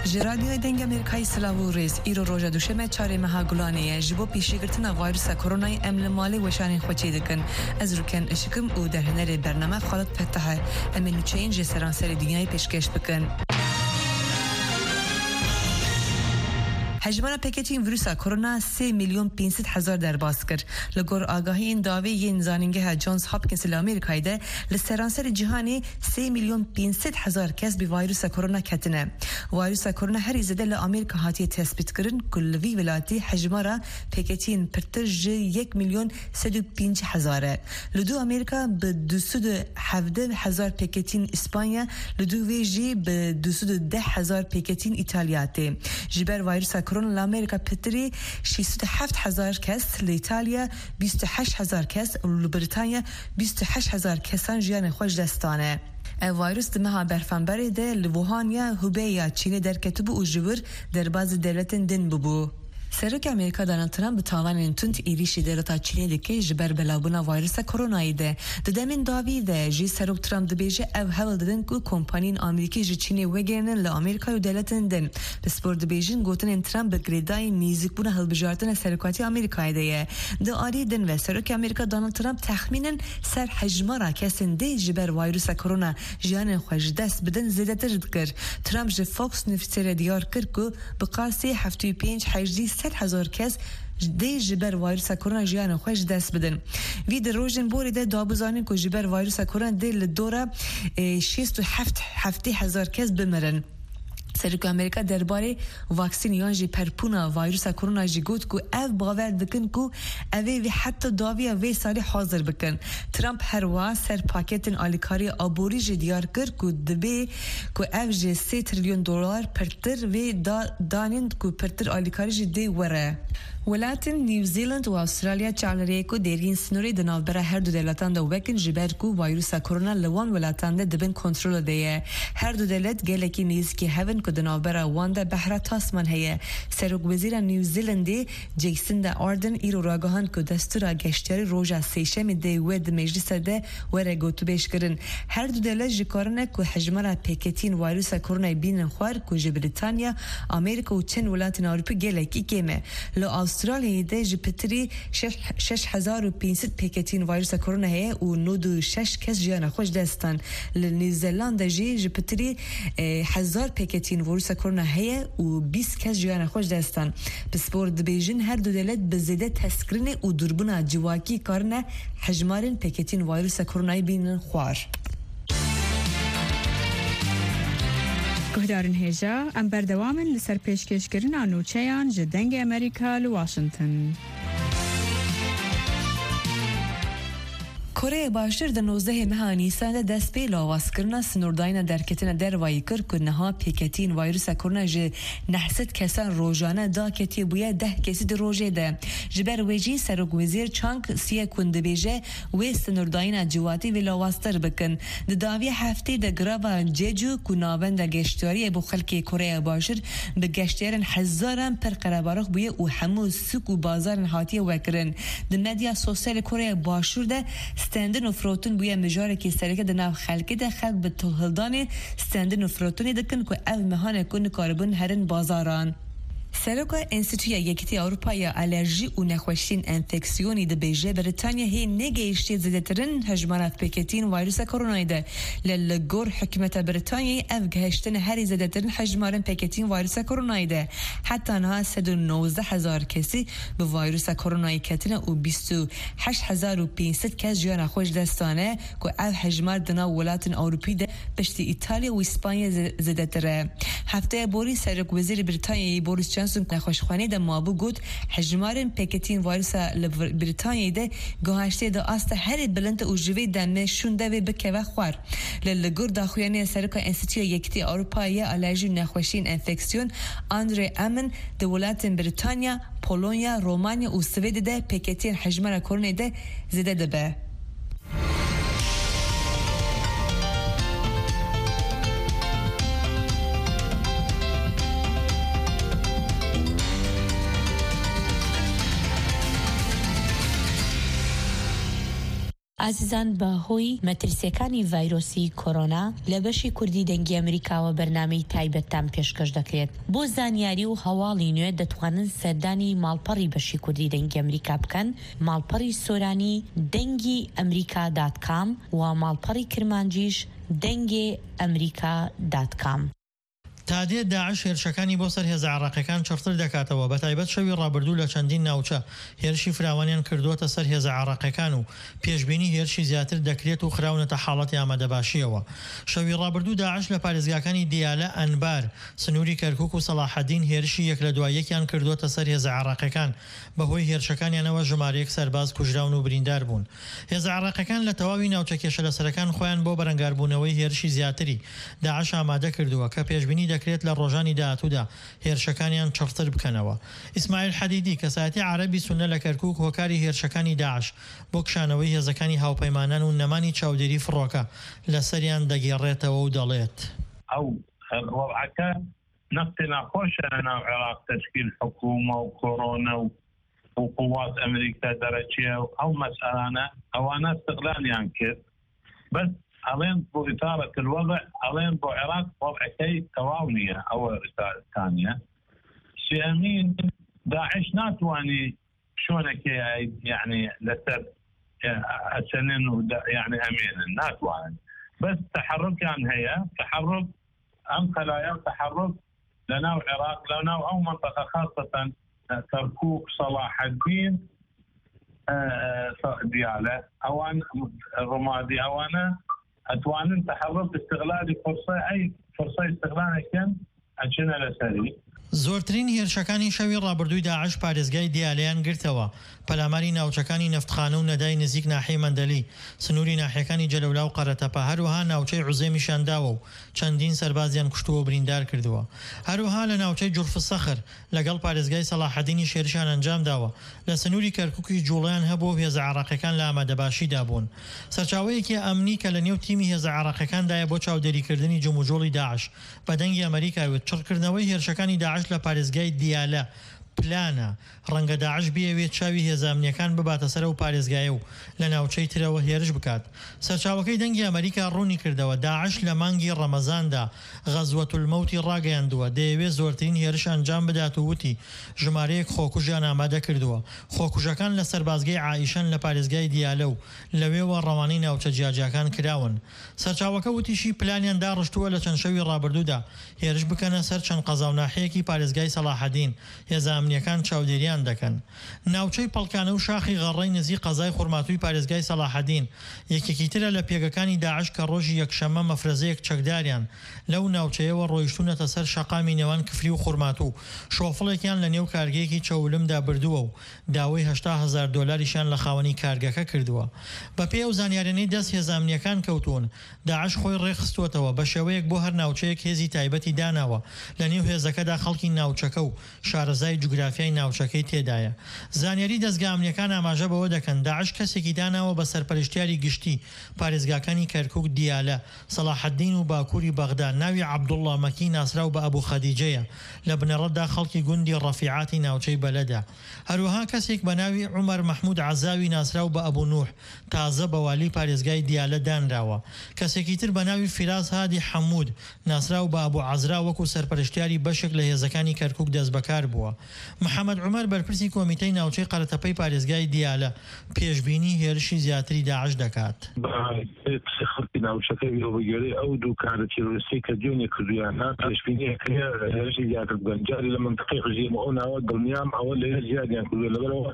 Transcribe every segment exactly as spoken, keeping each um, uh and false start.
جرادیوی دنگ امریکای سلاو ریز ایرو روژا دوشمه چاره مها گلانیه جبو پیشی گرتنا ویروس کرونا امل مالی وشانی خوچی دکن از روکن اشکم او در هنر برنامه خالد فتحه امنو چینج سرانسر دنیای پیشکش بکن. حجمان پکیجین ویروس کرونا سه میلیون پانصد هزار در باز کرد. لگور آگاهی این داوی این زانینگه جونز هاپکینز لامریکایی ده لسرانسر جهانی سه میلیون پانصد هزار کس به ویروس کرونا کتنه. ویروس کرونا هر زده لامریکا هاتی تثبیت کردن کل وی ولایتی حجمارا پکیجین پرتج یک میلیون صد و پنج هزاره. لدو امریکا به دویست و هفده هزار پکیجین اسپانیا لدو ویجی به دویست و ده هزار پکیجین ایتالیاتی. جبر ویروس کرونا لامریکا پتری ششصد و هفت هزار کس، لایتالیا بیست و هشت هزار کس و لبریتانیا بیست و هشت هزار کسان جیان خوش دستانه. ویروس دمها برفنبری ده لوهانیا هوبیا چینی در کتب و جبر در باز دولت دن ببو. سرک امریکا دونالد ترامپ به تاوان تند ایریشی دولت چینی دکی جبر بلابونا ویروس کرونا ده. ددمین داوی ده جی سرک ترامپ دبیجه او حول دادن کو کمپانین آمریکی جی چینی وگرنن لامریکا و دولت دن. بسپورت بیجین گوتن ترامپ به گریدای نیزیک بونه هل بجارتن سرکاتی آمریکایی ده. ده آری دن و سرک امریکا دونالد ترامپ تخمینن سر حجمارا کسین ده جبر ویروس کرونا جان خوش دست بدن زیاده تر کرد. ترامپ جی فوکس نفسر دیار کرد کو بقاسی هفته پنج حجری ست هزار کس دی جبر ویروس کرونا جیان خوش دست بدن. وی در روزن بوری ده دابزانین که جبر ویروس کرونا دی لدورا شصت و هفت هفته هزار کس بمرن. سرک امریکا درباره واکسین یا جی پرپونا ویروس کرونا جی گوت کو اف باور دکن کو اوی وی حتی داوی وی سالی حاضر بکن. ترامپ هر وا سر پاکتن آلیکاری آبوری جی دیار کرد کو دبی کو اف جی سه تریلیون دلار پرتر وی دا دانند کو پرتر آلیکاری جی دی وره. ولاتن نیوزیلند و استرالیا چالره کو دیرین سنوری دنال برای هر دو دولتان دو وکن جبر کو ویروس کرونا لوان ولاتان ده دبن کنترل دیه. هر دو دولت گلکی نیز که هون که دنال برای وان ده بحر تاسمان هیه. سرک وزیر نیوزیلندی جیسندا آردن ایرو راگهان که دستور گشتیاری روژا سیشم دی ود مجلس ده وره گوتو بیش کرن. هر دو دولت جکارنه که حجمه پیکتین ویروس کرونا بینن خوار که بریتانیا، آمریکا و چند ولات اروپا گلکی کمه. ل استرالیا ده جپتری شش هزار و پانصد پیکتین ویروس کرونا هی و نود و شش کس جیان خوش دستان. ل نیوزلند جی جپتری هزار پیکتین ویروس کرونا هی و بیست کس جیان خوش دستان. بسپورت بیجین هر دو دولت بزیده تسکرین و دربنا جواکی کارنه حجمارن پیکتین ویروس کرونا بینن خوار. گهدارن هجا ام بردوامن لسر پیشکش کرن آنوچیان جدنگ امریکا لواشنطن. کره باشتر در نوزده ماه نیسان دست به لاواز کردن سنورداین درکتن در وای کرد که نها پیکتین ویروس کرونا ج نحست کسان روزانه دا کتی بویا ده کسی در روزه ده. جبر ویجی سرک وزیر چانک سیه کنده بیجه و سنورداین جواتی و لاوازتر بکن. داوی هفته در گرابا جیجو که ناوند گشتاری بو خلک کره باشتر به گشتیارن هزاران پر قربارخ بویا و همو سوک و بازارن حاتی وکرن. در مدیا سوسیال کره باشتر ده ستندن و فروتون بویا مجاره که سرکه دناو خلقی ده خلق به توهلدان ستندن و فروتونی دکن که او مهانه کن کاربون هرن بازاران. سرکه انستیتوی یکتی اروپای آلرژی و نخوشین انفکسیونی ده بیجه بریتانیا هی نگیشتی زدترین حجمانات پیکتین ویروس کرونا ده. للگور حکمت بریتانیا اف گهشتن هری زدترین حجمارن پیکتین ویروس کرونا ده. حتی آنها صد و نوزده هزار کسی به ویروس کرونا کتنه و بیست و هشت هزار و پانصد کس جیان خوش دستانه که اف حجمار دنا ولات اروپی ده پشت ایتالیا و اسپانیا زدتره. هفته بوری سرک وزیر بریتانیا بوریس جانسون نخوشخوانی ده مابو گوت حجمارن پیکتین ویروس بریتانیا ده گوهشته ده آسته هر بلند او جوی دمه شونده و بکه و خوار. للگور داخویانی سرکا انستیتوی یکتی اروپایی آلرژی نخوشین انفکسیون آندری امن ده ولات بریتانیا، پولونیا، رومانیا و سوید ده پیکتین حجمار کرونا ده زده ده به. ئازیزان بەهۆی مەترسیەکانی ڤایرۆسی کۆرۆنا لە بەشی کوردی دەنگی ئەمریکاوە بەرنامەی تایبەتتان پێشکەش دەکرێت. بۆ زانیاری و هەواڵی نوێ دەتوانن سەردانی ماڵپەڕی بەشی کوردی دەنگی ئەمریکا بکەن، ماڵپەڕی سۆرانی دەنگی ئەمریکا دات کام و ماڵپەڕی کرمانجیش دەنگی ئەمریکا دات کام. تادێ داعش هێرشەکانی بۆ سەر هێزە عێراقیەکان چڕتر دەکاتەوە. بە تایبەت شەوی ڕابردوو لە چەندین ناوچە هێرشی فراوانیان کردووەتە سەر هێزە عێراقیەکان و پێشبینی هێرشی زیاتر دەکرێت و خراونەتە حاڵەتی ئامادەباشیەوە. شەوی ڕابردوو داعش لە پارێزگاکانی دیالە، ئەنبار، سنووری کەرکوک و سەلاحەدین هێرشی یەک لە دوای یەکیان کردووەتە سەر هێزە عێراقیەکان. بەهۆی هێرشەکانیانەوە ژمارەیەک سەرباز کوژراون و بریندار بوون. هێزە عێراقیەکان لە تەواوی ناوچە کێشە لەسەرەکان خۆیان بۆ بەرەنگاربوونەوەی هێرشی زیاتری داعش ئامادە کردووە کە پێشبینی دەکرێت لە ڕۆژانی داهاتوودا هێرشەکانیان چڕتر بکەنەوە. ئیسماعیل حەدیدی کەسایەتی عەرەبی سوننە لە کەرکوک هۆکاری هێرشەکانی داعش بۆ کشانەوەی هێزەکانی هاوپەیمانان و نەمانی چاودێری فڕۆکە لەسەریان دەگێڕێتەوە و دەڵێت ئەو وەڵعەکە نەقتی ناخۆشە لەناو عێراق تەشکیل حکوومە و کۆرۆنە و قوات ئەمریکا دەرەچیە و ئەو مەسئلانە ئەوانە استقلالیان کرد. بەس ئەڵێن بۆ ئیتارەت الوضع ئەڵێن بۆ عێراق وەڵعەکەی تەواو نییە. ئەوە ئیتارەتانیە سێمین داعش ناتوانی شۆنێکی یعنی لەسەر ئەچەنن و یعنی ئەمێنن ناتوانن. بەس تحرکیان هەیە، تحرک ئەم خەلایە و تحرک لەناو عێراق لەناو ئەو منطقە خاصەتەن کەرکوک، سەلاحەدین، دیالە، ئەوان ڕمادی ئەوانە ئەتوانن تحرک استقلالی فرصە ئەی فرصە استقلالێکیان ئەچنە لەسەری. زۆرترین هێرشەکانی شەوی ڕابردووی داعش پارێزگای دیالەیان گرتەوە. پەلاماری ناوچەکانی نەفتخانە و نەدای نزیک ناحیەی مەندەلی، سنووری ناحیەکانی جەلەولا و قەرەتەپە، هەروەها ناوچەی عوزێمیشان داوە و چەندین سەربازیان کوشتووە و بریندار کردووە. هەروەها لە ناوچەی جورفسەخر لەگەڵ پارێزگای سەلاحەدینی شێرشان ئەنجام داوە. لە سنووری کەرکوکی جوڵیان هەبوو هێزە عێراقیەکان لە ئامادەباشیدا بوون. سەرچاوەیەکی ئەمنی کە لە نێو تیمی هێزە عێراقیەکاندایە بۆ چاودێریکردنی جموجۆڵی داعش بە دەنگی ئەمریکاوێت چڕکردنەوەی هێرشەکانی داعش لە پارێزگای دیالە پلانە. ڕەنگە داعش بیەوێت چاوی هێزامنیەکان بباتە سەر و پارێزگایە و لە ناوچەی ترەوە هێرش بکات. سەرچاوەکەی دەنگی ئەمریکا ڕوونی کردەوە داعش لە مانگی ڕەمەزاندا غەزوەت المەوتی ڕاگەیاندووە دەیەوێت زۆرترین هێرش ئەنجام بدات و وتی ژمارەیەک خۆکوژیان ئامادە کردووە. خۆکوژەکان لە سەربازگەی عائیشەن لە پارێزگای دیالە و لەوێوە ڕەوانەی ناوچە جیاجیەکان کراون. سەرچاوەکە وتیشی پلانیان داڕشتووە لە چەند شەوی ڕابردوودا هێرش بکەنە سەر چەند قەزا و ناحیەکی پارێزگای سەلاحەدین. هێزامنیەکان چاودێریان دەکەن. ناوچەی پەڵکانە و شاخی غەڕەی نزیک قەزای خورماتووی پارێزگای سەلاحەدین یەکێکی ترە لە پێگەکانی داعش کە ڕۆژی یەکشەمە مەفرەزەیەک چەکداریان لەو ناوچەیەوە ڕۆیشتونەتە سەر شەقامی نێوان کفری و خورماتوو. شۆفڵێکیان لە نێو کارگەیەکی چەولمدا بردووە و داوای هەشتا هەزار دۆلاریشان لە خاوەنی کارگەکە کردووە. بەپێ ئەو زانیاریانەی دەست هێزامنیەکان کەوتون داعش خۆی ڕێخستووەتەوە بە شێوەیەک بۆ هەر ناوچەیەک هێزی تایبەتی داناوە لە نێو هێزەکەدا خەڵکی ناوچەکە و شارەزای جوگرافیای ناوچەکەی تێدایە. زانیاری دەستگامنیەکان ئاماژە بەوە دەکەن داعش کەسێکی داناوە بە سەرپەرشتیاری گشتی پارێزگاکانی کەرکوک، دیالە، سەلاحەدین و باکووری بەغدا. ناوی عەبدوڵڵا مەکی ناسراو بە ئەبوو خەدیجەیە لە بنەڕەتدا خەڵکی گوندی ڕەفیعاتی ناوچەی بەلەدا. هەروەها کەسێک بە ناوی عومەر مەحموود عەزاوی ناسراو بە ئەبوو نوح تازە بە والی پارێزگای دیالە دانراوە. کەسێکی تر بە ناوی فیراز هادی حەمود ناسراو بە ئەبوو عەزرا وەکو سەرپەرشتیاری بەشێک لە هێزەکانی کەرکوک دەست بەکار بووە. محەممەد عومەر بەرپرسی کۆمیتەی ناوچەی قەرەتەپەی پارێزگای دیالە پێشبینی هێرشی زیاتری داعش دەکات. خەڵکی ناوچەکەی ئەوبگەرەی ئەو دوو کارە تیرۆریستی کە دیۆنی کردویانە پێشبینیەکەی هێرشی زیاتر بکەن. جاری لە منطقەی غژیمە ئەو ناوە دڵنیام ئەوە لە زیادیان کردووە لەبەرەوە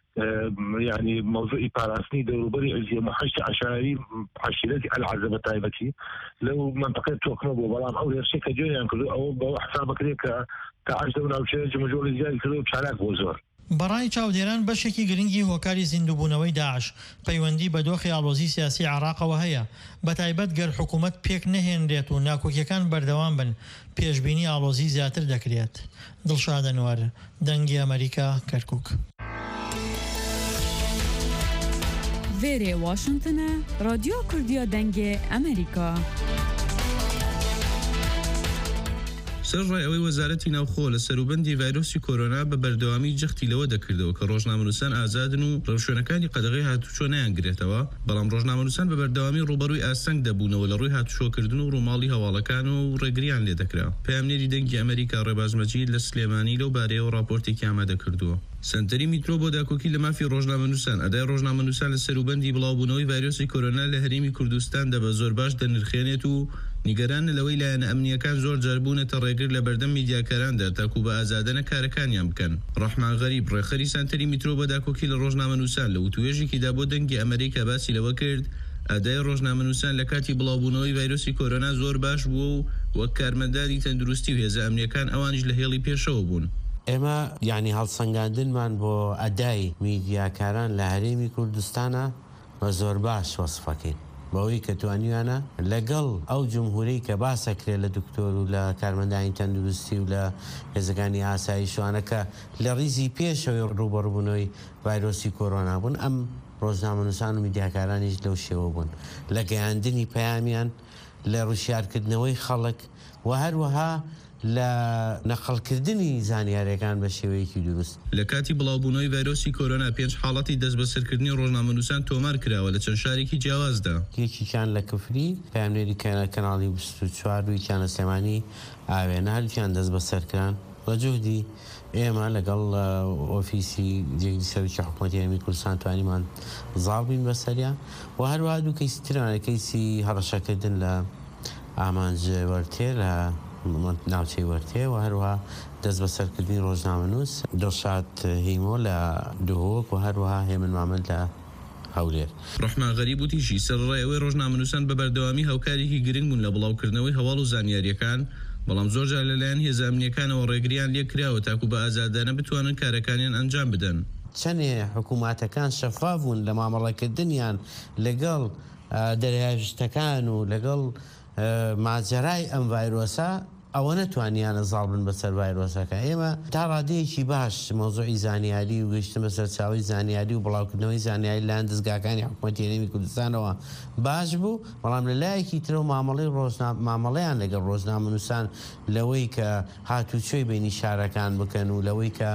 يعني موضوعي باراسني دەوروبەری ئەلجێمە هەشت عشاری عشیرەتی ئەلعەزەبە تایبەتی لەو منطقەی تۆکمە بوو بەڵام ئەو هێرشەی کە جۆیان کردو ئەوە بەوە حسابەکرێت کە داعش لەو ناوچەیە جمەجۆڵی زیادی کردو و چالاک بۆ زۆر. بەڕای چاودێران بەشێکی گرنگی هۆکاری زیندووبوونەوەی داعش پەیوەندی بە دۆخی ئاڵۆزی سیاسی عێراقەوە هەیە بە تایبەت گەر حکوومەت پێک نەهێنرێت و ناکۆکیەکان بەردەوام بن پێشبینی ئاڵۆزی زیاتر دەکرێت. دڵشاد ئەنوەر، دەنگی ئەمریکا، کەرکوک. وێرێ واشنگتنە، رادیۆ کوردیە دەنگێ ئەمریکا. سەر ڕێەوەی وەزارەتی ناوخۆ لە سەروبەندی ڤایرۆسی کۆرۆنا بە بەردەوامی جەختی لەوە دەکردەوە کە ڕۆژنامەنووسان ئازادن و ڕەوشێنەکانی قەدەغەی هاتوچۆ نەیانگرێتەوە، بەڵام ڕۆژنامەنووسان بە بەردەوامی ڕوبەڕووی ئاسەنگ دەبوونەوە لە ڕووی هاتوچۆکردن و ڕووماڵی هەواڵەکان و ڕێگریان لێ دەکرا. پەیامنێری دەنگی ئەمریکا ڕێباز مەجید لە سلێمانی لەو بارەیەوە راپۆرتێکی ئامادە کردووە. سنتەری میترۆ بۆ داکۆکی لە مافی ڕۆژنامەنووسان ئەدای ڕۆژنامەنووسان لە سەروبەندی بڵاوبوونەوەی ڤایرۆسی کۆرۆنا لە هەرێمی کوردستاندا بە زۆر باش دەنرخێنێت و نیگەران لەوەی لایەنە ئەمنیەکان زۆر جاربوونەتە ڕێگر لە بەردەم میدیاکاراندا تاکو بە ئازادەنە کارەکانیان بکەن. ڕەحمان غەریب ڕێخەری سانتەری میترۆ بە داکۆکی لە ڕۆژنامەنووسان لە وتوێژێکیدا بۆ دەنگی ئەمریکا باسی لەوە کرد ئەدای ڕۆژنامەنووسان لە کاتی بڵاوبوونەوەی ڤایرۆسی کۆرۆنا زۆر باش بووە و وەک کارمەندانی تەندروستی و هێزە ئەمنیەکان ئەوانیش لە هێڵی پێشەوە بوون. ئێمە یعنی هەڵسەنگاندنمان بۆ ئەدای میدیاکاران لە هەرێمی کوردستانە بە زۆر باش وەسفەکەین بەوەی کە توانیوانە لەگەڵ ئەو جمهورەی کە باسەکرێت لە دکتۆر و لە کارمەندانی تەندروستی و لە هێزەکانی ئاسایشوانەکە لە ڕیزی پێشەوەی ڕوبەڕبوونەوەی ڤایرۆسی کۆرۆنا بوون، ئەم ڕۆژنامەنووسان و میدیاکارانیش لەو شێوە بوون لە گەیاندنی پەیامیان، لە ڕوشیارکردنەوەی خەڵک و هەروەها لە نەقڵکردنی زانیاریەکان بە شێوەیەکی دروست. لە کاتی بڵاوبوونەوەی ڤایرۆسی کۆرۆنا پێنج حاڵەتی دەست بەسەرکردنی ڕۆژنامەنووسان تۆمار کراوە لە چەند شارێکی جیاوازدا. یەکیان لە کفری پەیامنێری کەناڵی بیست و چوار دوویان لە سلێمانی ئاوێنە هەردووکیان دەست بەسەرکران بە جوهدی ئێمە لەگەڵ ئۆفیسی جێگیری سەرۆکی حکوومەتی هەرێمی کوردستان توانیمان زاڵ بین بەسەریان و هەروەها دوو کەیسی ترانە کەیسی هەڕەشەکردن لە ئامانجێوەرتێ لە ناوچەی وەرتێ و هەروەها دەست بەسەرکردنی ڕۆژنامەنووس دڵشاد هیمۆ لە دوهۆک و هەروەها هێمن مامەد لە هەولێر. ڕەحمان غەریب وتیشی سەرڕێەوەی ڕۆژنامەنووسان بە بەردەوامی هاوکارێکی گرنگ بوون لە بڵاوکردنەوەی هەواڵ و زانیاریەکان، بەڵام زۆرجار لەلایەن هێزە ئەمنیەکانەوە ڕێگریان لێ کراوە تاکو بە ئازادانە بتوانن کارەکانیان ئەنجام بدەن. چەندێ حکووماتەکان شەفاف بوون لە مامەڵەکردنیان لەگەڵ دەریاژتەکان و لەگەڵ ماجەرای ئەم ڤایرۆسە ئەوە نەتوانیانە زاڵ بن بەسەر ڤایرۆسەکە. ئێمە تا ڕادەیەکی باش مۆزوعی زانیاری و گەیشتن بەسەر چاوی زانیاری و بڵاوکردنەوەی زانیاری لایەن دەستگاکانی حکوومەتی هەرێمی کوردستانەوە باش بوو، بەڵام لەلایەکی ترە و مامەڵەی مامەڵەیان لەگەڵ ڕۆژنامەنووسان لەوەی کە هاتوچۆی بینی شارەکان بکەن و لەوەی کە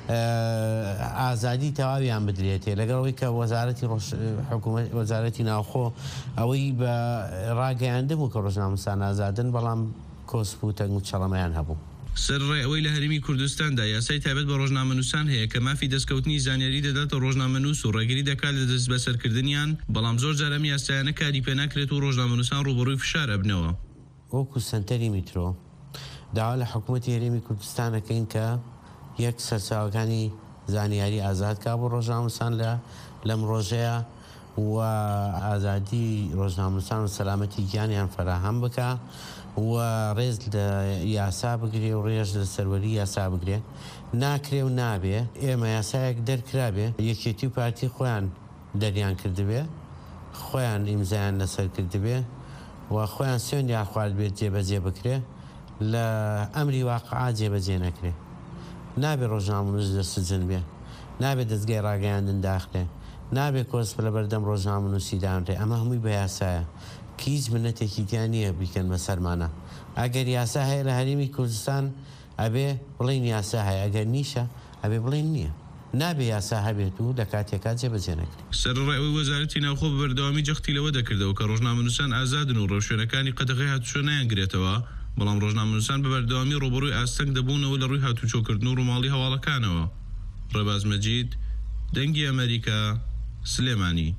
ئازادی تەواویان بدرێتێ، لەگەڵەوەی کە وەزارەتی وەزارەتی ناوخۆ ئەوەی بە ڕاگەیاندەبوو کە ڕۆژنامەنووسان ئازادن، بەڵام کۆسپوتەنگ و چەڵەمەیان هەبوو. سەرڕێەوەی لە هەرێمی کوردستاندا یاسای تایبەت بە ڕۆژنامەنووسان هەیە کە مافی دەستکەوتنی زانیاری دەداتە ڕۆژنامەنووس و ڕێگری دەکات لە دەست بەسەرکردنیان، بەڵام زۆر جار ئەم یاسایانە کاری پێ ناکرێت و ڕۆژنامەنووسان ڕوبەڕووی فشار ئەبنەوە. وەکو سنتەری میترۆ داوا لە حکوومەتی هەرێمی کوردستانەکەین کە یەک سەرچاوەکانی زانیاری ئازادکا بۆ ڕۆژنامەنووسان لە لەم ڕۆژەیە و ئازادی ڕۆژنامەنووسان و سەلامەتی گیانیان فراهەم بکە و ڕێز لە یاسا بگرێ و ڕێژ لە سەروەری یاسا بگرێ. ناکرێ و نابێ ئێمە یاسایەک دەرکرابێ یەکێتی و پارتی خۆیان دەریان کردبێ، خۆیان ئیمزایان لەسەر کردبێ و خۆیان سوێن یان خوارد بێت جێبەجێ بکرێ، لە ئەمری واقعا جێبەجێ نەکرێ. نابێ ڕۆژنامەنووس دەسوجن بێ، نابێت دەستگای ڕاگەیاندن داخلێ، نابێت کۆسپ لە بەردەم ڕۆژنامەنووسی دانرێ. ئەمە هەمووی بە یاسایە هیچ منەتێکی دیان نییە بیکەن بە سەرمانە. ئەگەر یاسا هەیە لە هەرێمی کوردستان ئەبێ بڵین یاسا هەیە، ئەگەر نیشە ئەبێ بڵین نییە. نابێ یاسا هەبێت و لە کاتێکات جێبەجێ نەکرێت. سەرڕێەوەی وەزارەتی ناوخۆ بە بەردەوامی جەختی لەوە دەکردەوە کە ڕۆژنامەنووسان ئازادن و ڕەوشێنەکانی قەدەغەی هاتوچۆ نایانگرێتەوە، بەڵام ڕۆژنامەنووسان بە بەردەوامی ڕوبەڕووی ئاستەنگ دەبوونەوە لە ڕووی هاتوچۆکردن و ڕووماڵی هەواڵەکانەوە. ڕێباز مەجید، دەنگی ئەمریکا، سلێمانی.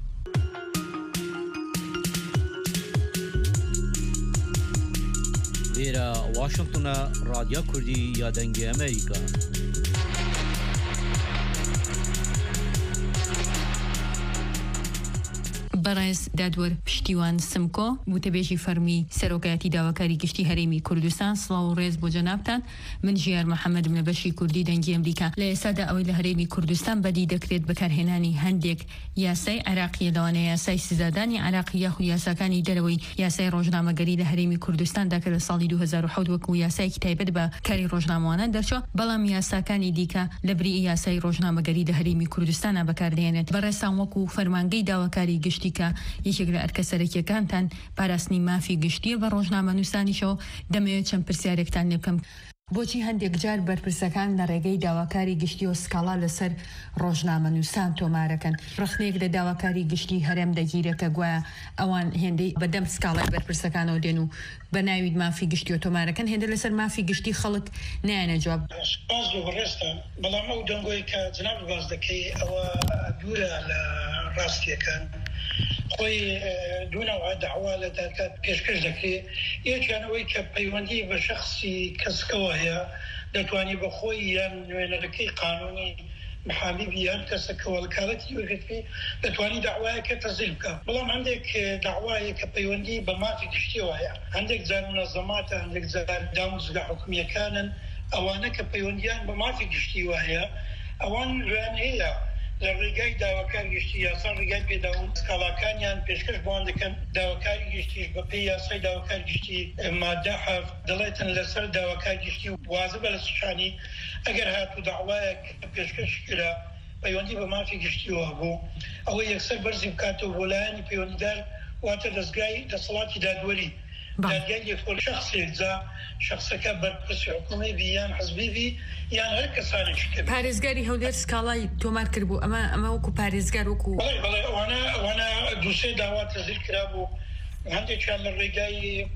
لێرە واشنگتنە رادیۆ کوردی یا دەنگی ئەمریکا. بەڕێز دادوەر پشتیوان سمکۆ وتەبێژی فەرمی سەرۆکایەتی داواکاری گشتی هەرێمی کوردستان، سڵاو و ڕێز بۆ جەنابتان. من ژیار محەممەدم لە بەشی کوردی دەنگی ئەمریکا. لە ئێستادا ئەوەی لە هەرێمی کوردستان بەدی دەکرێت بەکارهێنانی هەندێک یاسای عراقیە، لەوانەیە یاسای سزادانی عراقی یاخود یاساکانی دەرەوەی یاسای ڕۆژنامەگەری لە هەرێمی کوردستاندا کە لە ساڵی دوو هەزار و حەوت وەکو یاسایەکی تایبەت بە کاری ڕۆژنامەوانە دەرچووە، بەڵام یاساکانی دیکە لە بری یاسای ڕۆژنامەگەری لە هەرێمی کوردستانە بەکاردێنێت. بەڕێستان وەکو فەرمانگەی داواکاری گشتی کە یەکێک لە ئەرکە سەرەکیەکانتان پاراستنی مافی گشتیە بە ڕۆژنامەنووسانیشەوە، دەمەوێت چەند پرسیارێکتان لێ بکەم. بۆچی هەندێک جار بەرپرسەکان لە ڕێگەی داواکاری گشتی و سکاڵا لەسەر ڕۆژنامە نووسان تۆمارەکەن ڕخنێک لە داواکاری گشتی هەرێم دەگیرەکە گوایە ئەوان هێندەی بەدەم سکاڵای بەرپرسەکانەوە دێن و بە ناوید مافی گشتی و تۆمارەکەن هێندە لەسەر مافی گشتی خەڵک نیانە جواب باز بەڕێستە بەڵام ئەو دەنگۆی کە جناب باز دەکەی ئەوە دوورە لە ڕاستیەکان خۆی دوونەوە داوا لە داکات پێشکەش دەکرێت یەکیانەوەی کە پەیوەندی بە شخصی کەسکەوە هەیە دەتوانی بە خۆی یان نوێنەرەکەی قانونی محامی بیان کەسە کەوەڵکارەتی وەگرتوی دەتوانی داوایەکە تەزیل بکە بەڵام هەندێک داوایە کە پەیوەندی بە مافی گشتیەوە هەیە هەندێک جار منەزەماتە هەندێک جار داموزگا حکومیەکانن ئەوانە کە پەیوەندیان بە مافی گشتیوە هەیە ئەوان لێیان هەیە لە ڕێگای داواکار گشتی یاسان ڕێگای پێداون سکاڵاکانیان پێشکەش بۆیان دەکەن داواکاری گشتیش بە پێی یاسای داواکار گشتی مادە حەفت دەڵێتن لەسەر داواکار گشتی واجبە لە سوشانی ئەگەر هاتوو داوایەک پێشکەش کرا پەیوەندی بە مافی گشتیەوە بوو ئەوە یەکسەر بەرزی بکاتەوە بۆ لایەنی پەیوەندیدار واتە دەستگای دەسەڵاتی دادوەری دادگای یەکۆ شخصێک جا شخصەکە بەرپرسی حکومەی بی یان حزبی بی یان هەر کەسانێکی کرد پارێزگاری هەولێر سکاڵای تۆمار کرد بوو ئەمە ئەمە وەکو پارێزگار وەکو بەڵێ ئەوانە ئەوانە دووسێ داوا تەزیل کرا بوو هەندێکیان لە ڕێگای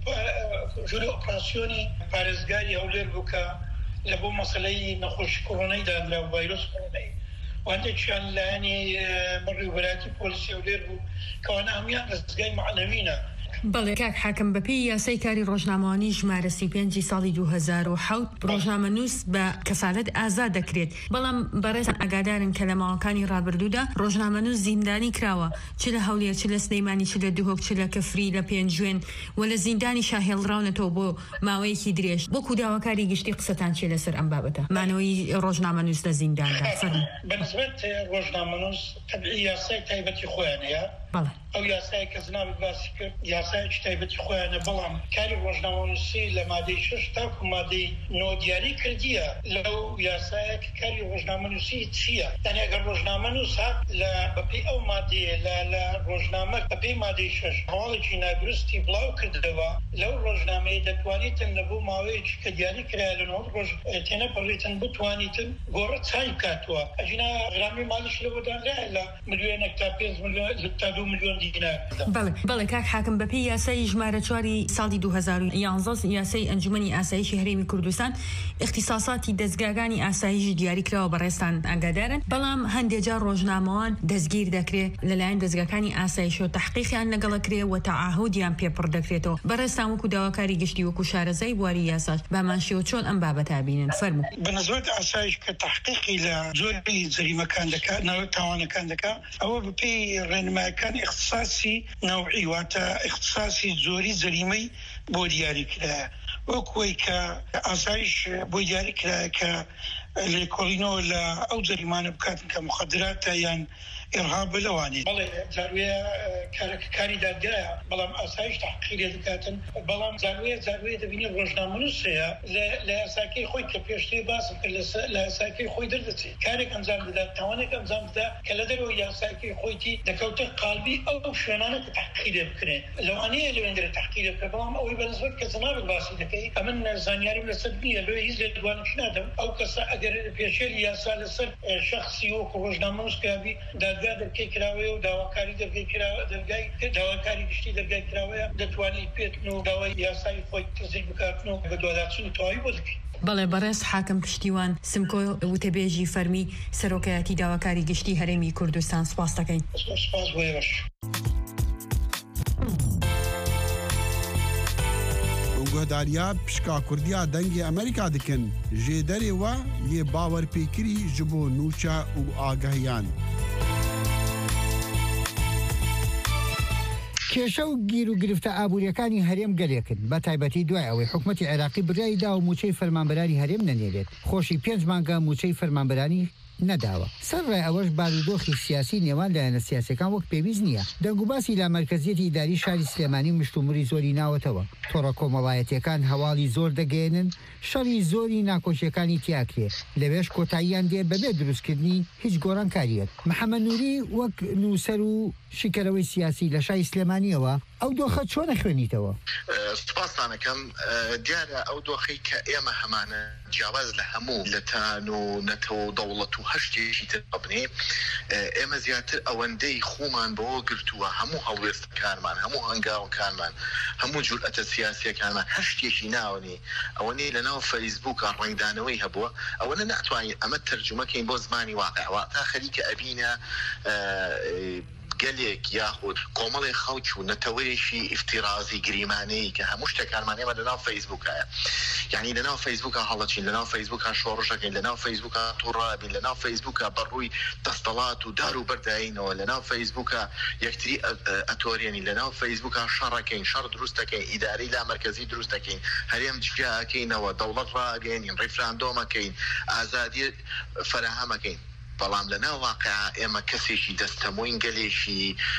ژووری ئۆپراسیۆنی پارێزگاری هەولێر بوو کە لە بۆ مەسەلەی نەخۆشی کۆڕۆنەی دادرا و ڤایرۆس کۆڕۆنەی وهەندێکیان لایەنی بەڕێوەبەراتی پۆلیسی هەولێر بوو کەوانە هەمویان دەستگای معنەوینە بەڵێ کاک حاکم بەپێی یاسای کاری ڕۆژنامەوانی ژمارە سی و پێنج ساڵی دوو هەزار و حەوت ڕۆژنامەنووس بە کەفالەت ئازاد دەکرێت بەڵام بەڕێزان ئاگادارن کە لە ماوەکانی ڕابردوودا ڕۆژنامەنووس زیندانی کراوە چ لە هەولێر چ لە سلەیمانی چ لە دوهۆک چ لە کەفری لە پێنجوێن و لە زیندانی شاهێڵراونەتەوە بۆ ماوەیەکی درێژ بۆکو داواکاری گشتی قسەتان چێ لەسەر ئەم بابەتە مانەوەی ڕۆژنامەنووس لە زینداندا بەنسبەت ڕۆژنامەنووس تەبعی یاسای تایبەتی خۆیان هەیە ئەو یاسای کە زنابت باسی کرد یاسایکی تایبەتی خۆیانە بەڵام کاری ڕۆژنامەنووسی لە مادەی شش تاکو مادەی نۆ دیاری کردیە لەو یاسایە کە کاری ڕۆژنامەنووسی چییە یعنی ئەگەر ڕۆژنامەنووس هات لە بەپێی ئەو مادەیە لە ڕۆژنامە بەپێی مادەی شش هەواڵێکی نادروستی بڵاو کردەوە لەو ڕۆژنامەیە دەتوانیتن لە بۆ ماوەیەکی کە دیاری کرایە لەنەوە ڕۆژ تێنەپەڕێتن بتوانیتن گۆڕە چای بکاتوە ئەجینا غرامی ماڵیش لە بۆدانرایە لە ملیۆنێک تا پێنج ملیۆن تا دوو ملیۆن دینار بەڵێ بەڵێ کاک حاکم بەپێی یاسای ژمارە چواری ساڵی دوو هەزار و یانزە یاسای ئەنجومەنی ئاسایشی هەرێمی کوردستان اختصاساتی دەستگاکانی ئاسایشی دیاری کراوە بەڕێستان ئاگادارن بەڵام هەندێک جار ڕۆژنامەوان دەستگیر دەکرێت لەلایەن دەستگاکانی ئاسایش و تحقیقیان لەگەڵەکرێ و تەعاهودیان پێپڕ دەکرێتەوە بەڕێستان وەکو داواکاری گشتی وەکو شارەزای بواری یاساش بامانشیەوە چۆن ئەم بابەتا بینن فەرموو بەنسبەت ئاسایش کە تحقیقی لە زۆری جەریمەکان دەکات نەوە تاوانەکان دەکات ئەوە بەپێی ڕێنمایەکان اختصاصی نوعی واتە اختصاصی زۆری جەریمەی بۆ دیاری کرایە وەکوی کە ئاسایش بۆ دیاری کرایە کە لێکۆڵینەوە لە ئەو جەریمانە بکاتن کە مخدراتە یان ئێرهاب لەوانێت بەڵێ زاروێ کاری دادگایە بەڵام ئاسایش تحقیق دەکاتن بەڵام زاروێ زاروێ دەبینی ڕۆژنامەنووس هەیە لە یاساکەی خۆی کە پێشتر باسم کرد لە یاساکەی خۆی دەردەچێت کارێک ئەنجام بدات تاوانێک ئەنجام بدا کە لە دەرەوە یاساکەی خۆیتی دەکەوتە قالبی ئەو شوێنانە کە تحقیق بکرێن لەوانەیە لەوێندرە تحقیق بکە بەڵام ئەوەی بەنسبەت کە جنابت باسی دەکەی ئەمن زانیاریم لەسەر نییە لێ هیچ لێ دوانش نادەم ئەو کەسە ئەگەر پێشێری یاسا لەسەر شخصی وەکو ڕۆژنامەنووس کرابی دادگا دەرکەی کراوەیە و داواکاری دەرگای کراوە دەرگای داواکاری گشتی دەرگای کراوەیە دەتوانێت پێتن و داوای یاسای خۆی تەزیل بکاتن و بە دوواداچوونی تەواوی بۆ دەکەیت بەڵێ بەڕێز حاکم پشتیوان سمکۆ وتەبێژی فەرمی سەرۆکایەتی داواکاری گشتی هەرێمی کوردستان سپاس دەکەین سپاس بۆ ئێوەش گۆداریا پشکا کوردیا دەنگی ئەمریکا دکن ژێ دەرێوە یێ باوەرپێکری ji bo nûça û agahiyan کێشە و گیر و گرفتە ئابوووریەکانی هەرێم گەلێکن بە تایبەتی دوای ئەوەی حکوومەتی عێراقی بڕیایدا و موچەی فەرمانبەرانی هەرێم نەنێرێت خۆشی پێنج مانگە موچەی فەرمانبەرانی نەداوە سەرڕای ئەوەش بارودۆخی سیاسی نێوان لایەنە سیاسەکان وەک پێویست نییە دەنگوباسی لا مرکزیەتی ئیداری شاری سلێمانی مشتومری زۆری ناوەتەوە تۆڕە کۆمەڵایەتیەکان هەواڵی زۆر دەگەێنن شەڕی زۆری ناکۆشیەکانی تیاکرێ لەوێش کۆتاییان دێ بەبێ دروستکردنی هیچ گۆڕانکاریەت محەممەد نووری وەک نووسەر و شکەرەوەی سیاسی لە شای سلێمانیەوە ئەو دۆخە چۆن نەخوێنیتەوە؟ سپاسانەکەم دیارە ئەو دۆخی کە ئێمە هەمانە جیاواز لە هەموو لە تان و نەتەوە دەوڵەت و هەشتێکی تر ببنێ ئێمە زیاتر ئەوەندەی خۆمان بەوە گرتووە هەموو هەڵوێستەکانمان هەموو هەنگاوەکانمان هەموو جورئەتە سیاسیەکانمان هەشتێکی ناوەنی ئەوەنەی لەناو فەیسبووکە ڕنگدانەوەی هەبووە ئەوەنە ناتوانین ئەمە تەرجمەکەین بۆ زمانی واقعەوە تا خەریکە ئەبینە گەلێک یاخود کۆمەڵی خەڵک و نەتەوەیەکی ئیفتیرازی گریمانەی کە هەموو شتێکانمان ئێمە لەناو فەیسبووکایە یعنی لەناو فەیسبووکە هەڵەچین لەناو فەیسبووکە شۆڕژەکەین لەناو فەیسبووکە تووڕابین لەناو فەیسبووکە بەڕووی دەستەڵات و دار و بەرداینەوە لەناو فەیسبووکە یەکتری ئەتۆریێنی لەناو فەیسبووکە شەڕەکەین شەڕ دروستەکەین ئیدارەی لامەرکەزی دروستەکەین هەرێم جیاکەینەوە دەوڵەت ڕاگەینین ڕیفراندۆمەکەین ئازادی فەراهەمەکەین بەڵام لە ناو واقعا ئێمە کەسێکی دەستەمۆین گەلێکی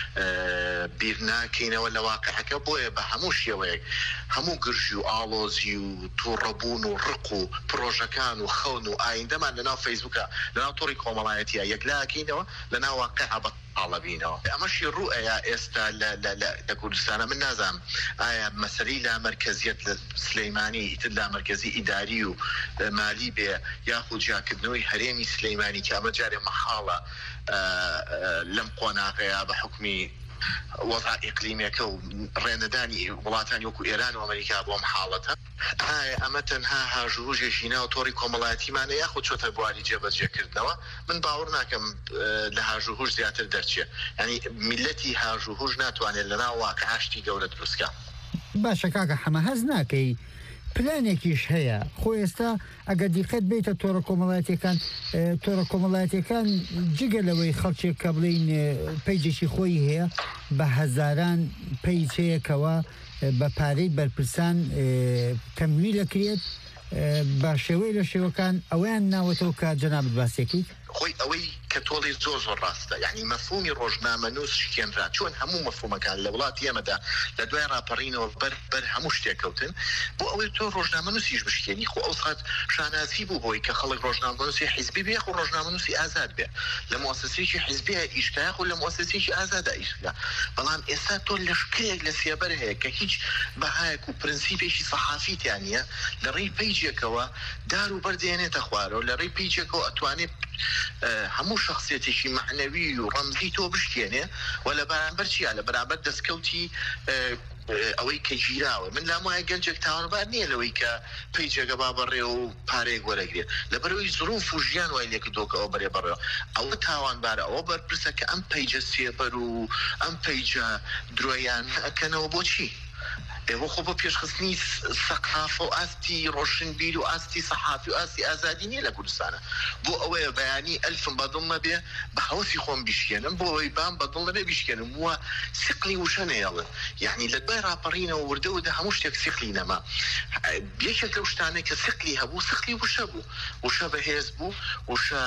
بیر ناکەینەوە لە واقعەکە بۆیە بە هەموو شێوەیەک هەموو گرژی و ئاڵۆزی و تووڕەبوون و ڕق و پرۆژەکان و خەون و ئایندەمان لە ناو فەیسبووکە لە ناو تۆڕی کۆمەڵایەتیە یەکلاکەینەوە لە ناو واقعا بە ئاڵەبینەوە ئەمەشی ڕوئەیە ئێستا لە کوردستانە من نازانم ئایا مەسەلەی لامەرکەزیەت لە سلەیمانی ئیتر لامەرکەزی ئیداری و مالی بێ یاخود جیاکردنەوەی هەرێمی سلەیمانی کە ئەمە جارێ مەحاڵە لەم قۆناغەیە بە حکمی وەضع ئیقلیمیەکە و ڕێنەدانی وڵاتانی وەکو ئێران و ئەمریکا بۆم حاڵەتە ئایا ئەمە تەنها هاژوهژێکی ناو تۆڕی کۆمەڵایەتیمانە یاخود چۆتە بواری جێبەجێکردنەوە من باوەڕ ناکەم لە هاژوهژ زیاتر دەرچێت ینی میلەتی هاژوهژ ناتوانێت لەناو واقعشتی گەورە دروستکە. باشە کاکە حەمە هەز ناکەی پلانێکیش هەیە خۆ ئێستا ئەگەر دیقەت بیتە تۆڕە کۆمەڵایەتیەکان تۆڕە کۆمەڵایەتیەکان جگە لەوەی خەڵکێک کە بڵین پەیجێکی خۆی هەیە بە هەزاران پەیج هەیەکەوە بە پارەی بەرپرسان تەمویل دەکرێت بە شێوەی لە شێوەکان ئەویان ناوەتەوە کە جەنابەت باسێکی خۆی ئەوەی کە تۆڵی زۆر زۆر ڕاستە یعنی مەفهومی ڕۆژنامە نووس شکێنرا چۆن هەموو مەفهومەکان لە وڵاتی ئێمەدا لە دوای ڕاپەڕینەوە بەر بەر هەموو شتێککەوتن بۆ ئەوەی تۆ ڕۆژنامە نووسیش بشکێنی خۆ ئەو سات شانازی بوو بۆی کە خەڵک ڕۆژنامە نووسی حیزبی بێ خۆ ڕۆژنامە نووسی ئازاد بێ لە مؤسسەیەکی حیزبیە ئیشکا خۆ لە مؤسسەیەکی ئازادە ئیشکا بەڵام ئێستا تۆ لەشکرێک لە سێبەر هەیە کە هیچ بەهایەک و پرنسیپێکی سەحافیتیان نیە لە ڕێی پەیجێکەوە دار و بەردێنێتە خوارەوە لە ڕێی پەیجێکەوە ئەتوانێت هەموو شخصیەتێکی معنەوی و ڕەمزی تۆ بشکێنێ و لە بەرامبەر چیە لە بەرامبەر دەستکەوتی ئەوەی کە ژیراوە من لام وایە گەنجێک تاوانبار نییە لەوەی کە پەیجێگە با بەڕێ و پارەیەک وەرەگرێت لە بەرەوەی زروف و ژیان وای لێکردۆکەوە بەرێ بەڕێەوە ئەوە تاوانبارە ئەوە بەرپرسە کە ئەم پەیجە سێبەر و ئەم پەیجە درۆیان ئەکەنەوە بۆچی ئێوە خۆ بە پێشخستنی سەقافە و ئاستی ڕۆشنبیر و ئاستی سەحافی و ئاستی ئازادی نییە لە کوردستانە بۆ ئەوەیە بەیانی ئەلفم بەدڵ نەبێ بە هەوەسی خۆم بیشکێنم بۆ ئەوەی بام بەدڵ نەبێ بیشکێنم وە سقلی وشە نێڵن یعنی لە دوای ڕاپەڕینەوە وردەوەدا هەموو شتێک سقلی نەما یەکێک لەو شتانە کە سقلی هەبوو سقلی وشە بوو وشە بەهێز بوو وشە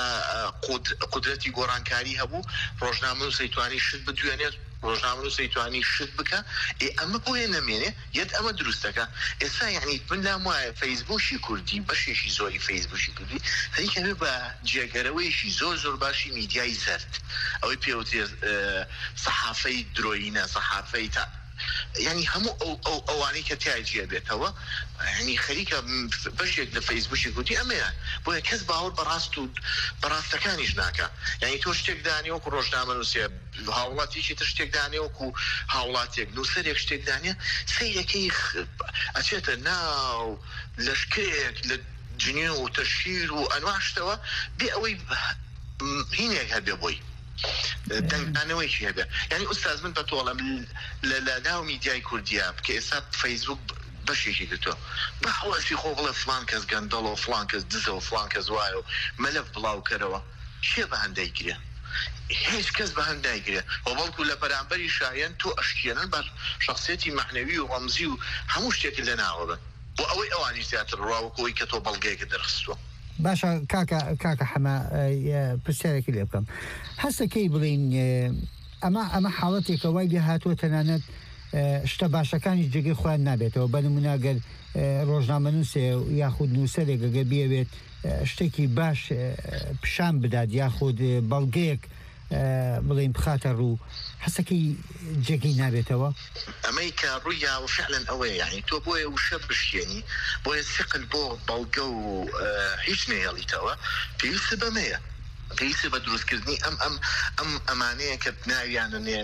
قودرەتی گۆڕانکاری هەبوو ڕۆژنامە نووس دەیتوانی شت بدوێنێت ڕۆژنامە نووس دەیتوانی شت بکە ئەمە بۆیە نەمێنێ یەت ئەمە دروستەکە ئێستا یعنی من لام وایە فەیسبووکی کوردی بەشێکی زۆری فەیسبووکی کوردی هەریکەوێ بە جێگەرەوەیەکی زۆر زۆر باشی میدیای زەرد ئەوەی پێوتێ سەحافەی درۆینە سەحافەی تا ینی هەموو ئەو ئەوانەی کە تایجیە بێتەوە ینی خەریکە بەشێک لە فەیسبووکی گوتی ئەمەیە بۆیە کەس باوەڕ بەڕاست و بەڕاستەکانیش ناکە یعنی تۆ شتێک دانی وەکو ڕۆژنامە نووسێ هاوڵاتیشی تر شتێک دانێ وەکو هاوڵاتێک نووسەرێک شتێک دانێ سەیرەکەی ئەچێتە ناو لەشکرێک لە جنێ و تەشیر و ئەنواشتەوە بێ ئەوەی هینێک هەبێ بۆی دەنگدانەوەیکی هەبێ یعنی ئوستاز من بە تۆڵم لە ناو میدیای کوردیا کە ئێستا فەیسبووک بەشێکی گرتووە بە حواسی خۆ بڵێ فلان کەس گەندەڵ و فلان کەس دزە و فلان کەس وایە و مەلەف بڵاوکەرەوە شێ بە هەندای گرێ هیچ کەس بە هەندای گرێ و بەڵکو لە بەرامبەری شایەن تۆ ئەشکێنن بە شخصیەتی معنەوی و ڕەمزی و هەموو شتێکی لە ناوە بن بۆ ئەوەی ئەوانی زیاتر ڕاوەکەوەی کە تۆ بەڵگەیەکە دەرخستووە باشە کاکە کاکە حەمە پرسیارێکی لێ بکەم هەستەکەی بڵین ئەمە ئەمە حاڵەتێکە وای لێ هاتووە تەنانەت شتە باشەکانی جێگەی خۆیان نابێتەوە بە نمونەگەر ڕۆژنامە نووسێ یاخود نووسەرێک ئەگە بێوێت شتێکی باش پیشان بدات یاخود بەڵگەیەک بڵێم بخاتە ڕوو حسەکەی جێگەی نابێتەوە ئەمریکا ڕوویا و فعلەن ئەوەیە یعنی تۆ بۆیە وشە بشێنی بۆیە سقل بۆ بەڵگە و هیچ نێڵیتەوە پێویستە بەمەیە پێویستە بە دروستکردنی ئەم ئەم ئەم ئەمانەیە کە ناویانەنێن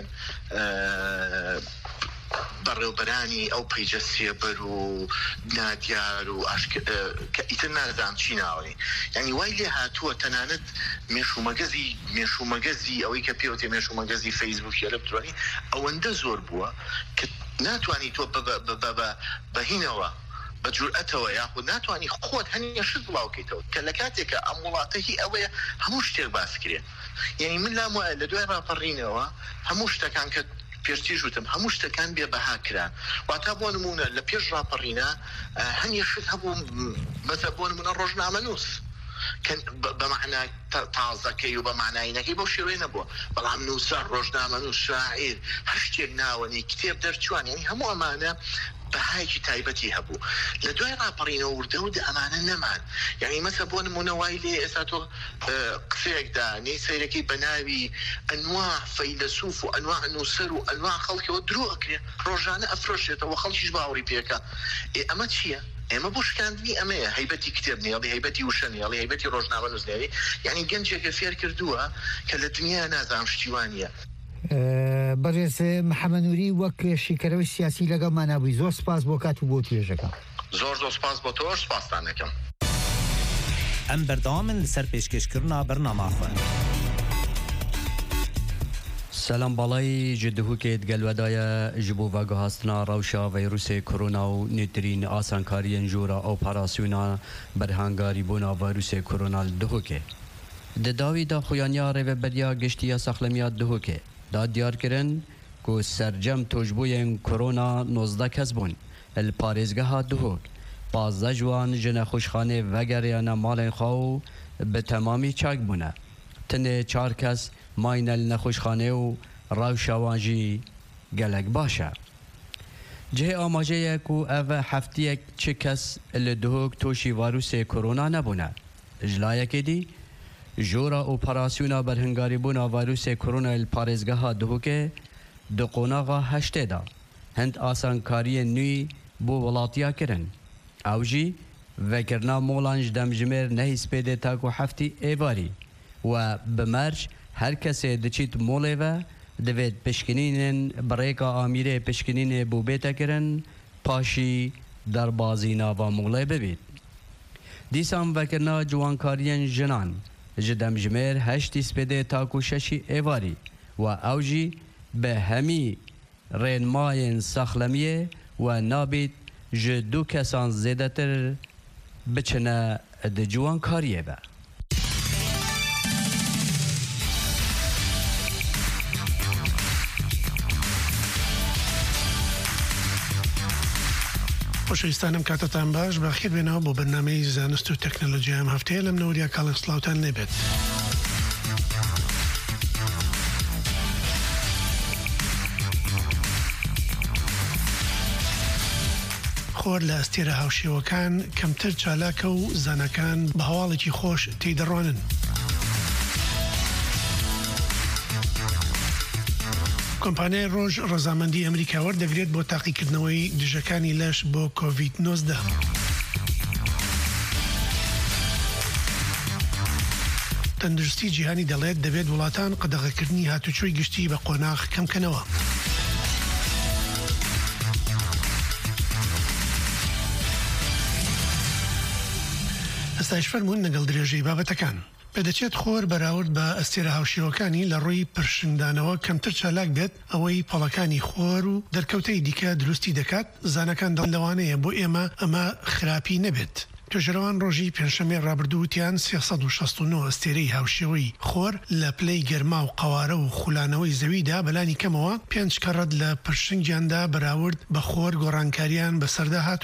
بەڕێوبەرانی ئەو پەیجە سێبەر و نادیار و کە ئیتر نازام چی ناوەی یعنی وای لێ هاتووە تەنانەت مێشومەگەزی مێشومەگەزی ئەوەی کە پێوتێ مێشومەگەزی فەیسبووکی ئەلەکترۆنی ئەوەندە زۆر بووە کە ناتوانی تۆ بەهینەوە بە جورئەتەوە یاخود ناتوانانی خۆت هەنیە شت بڵاوکەیتەوە کە لە کاتێکە ئەم وڵاتە هی ئەوەیە هەموو شتێک باس کرێ یعنی من لام وایە لە دوای ڕاپەڕینەوە هەموو شتەکان کە پێشتی ژوتم هەموو شتەکان بێ بەها کران واتا بۆ نمونە لە پێش ڕاپەڕینە هەنیە شت هەبوو مەسە بۆ نمونە ڕۆژنامەنووس بەمەعنا تازەکەی و بە معناینەکەی بۆ شێوەیە نەبووە بەڵام نووسەر ڕۆژنامەنووس شاعیر هەر شتێک ناوەنی کتێب دەرچوان یعنی هەموو ئەمانە بەهایکی تایبەتی هەبوو لە دوای ڕاپەڕینەوە وردەوت ئەمانە نەمان یعنی مەسە بۆ نمونە وای لێ ئێستا تۆ قسەیەکدا نەی سەیرەکەی بە ناوی ئەنواع فەیلسوف و ئەنواع نووسەر و ئەنواع خەڵکەوە درۆ ئەکرێ ڕۆژانە ئەفرۆشێتەوە خەڵکیش باوەڕی پێکە ئەمە چییە؟ ئێمە بۆ شکاندنی ئەمەیە هەیبەتی کتێب نێڵی هەیبەتی وشە نێڵی هەیبەتی ڕۆژنامە نووسنێری یعنی گەنجێکە فێر کردووە کە لە دنیا نازام شتیوانیە بەڕێز محەممەد نووری وەک شیکەرەوەی سیاسی لەگەڵمان نبووی زۆر سپاس بۆ کات و بۆ توێژەکە زۆر زۆر سپاس بۆ تۆش سپاستان دەکەم ئەم بەردەوامن لەسەر پێشکەشکردنا بەرنامەخۆن سلام باڵای جدهوکێت گەلوەدایە ji bo veguhastina rewşa vîrusê korona û nêtirîn asankariyên jûra operasyona berhangarîbûna vîrusê korona li Duhokê. Di dawî da xuyaniya rêveberiya giştiya saxlemiya Duhokê da diyarkirin ku sercem tojbûyên korona nozdeh kes bûn li parêzgeha Duhok. Pazdeh ji wan ji nexweşxanê vegeriyane malên xwe û bi temamî çak bûne. Tinê çar kes ماینە لە نەخۆشخانێ و ڕاوشاوان ژی gelek baş e. Cihê amaceyek û ev heftiyek çi kes li Duhok toşî vîrusê korona nebûne. Ji layekê dî jora operasyona berhingarîbûna vîrusê korona li parêzgeha Duhokê di qonaxa heştê da hind asankariyên nû bû welatiya kirin. Ew jî vekirina molan ji demjimêr nehîspêdê tak û heftî êvarî we bi merc her kesê diçît molê ve divêt pişkinînên birêka amîrê pişkinînê bû bête kirin paşî derbazî nava molê bibît. Dîsan vekirina ciwankariyên jinan ji demjimêr heştî spêdê tak û şeşî êvarî we ew jî bi hemî rênmayên saxlemiyê we nabît ji du kesan zêdetir biçine di ciwankariyê ve. خۆشەویستانم کاتتان باش بەخیر بێنەوە بۆ بەرنامەی زانست و تەکنۆلۆژیا ئەم هەفتەیە لەم نەوەریا کاڵی سلااوتان لێبێت. خۆر لە ئەستێرە هاوشێوەکان کەمتر چالاکە و زانەکان بە هەواڵێکی خۆش تێدەڕوانن. کۆمپانیای ڕۆژ ڕەزامەندی ئەمریکا وەردەگرێت بۆ تاقیکردنەوەی دژەکانی لەش بۆ کۆڤید نۆزدە. تەندروستی جیهانی دەڵێت دەبێت وڵاتان قەدەغەکردنی هاتوچۆی گشتی بە قۆناغ کەمکەنەوە. ئەستایش فەرموون لەگەڵ درێژەی بابەتەکان. پێدەچێت خۆر بەراورد بە ئەستێرە هاوشێوەکانی لە ڕووی پرشندانەوە کەمتر چالاک بێت ئەوەی پەڵەکانی خۆر و دەرکەوتەی دیکە دروستی دەکات زانەکان دەڵەوانەیە بۆ ئێمە ئەمە خراپی نەبێت. توێژەرەوان ڕۆژی پێنجشەممەی ڕابردووتیان سێسەد و شەست و نۆ ئەستێرەی هاوشێوەی خۆر لە پلەی گەرما و قەوارە و خولانەوەی زەویدا بەلانی کەمەوە پێنج کەڕەت لە پرشنگیاندا بەراورد بە خۆر گۆڕانکاریان بەسەردا هاتووە.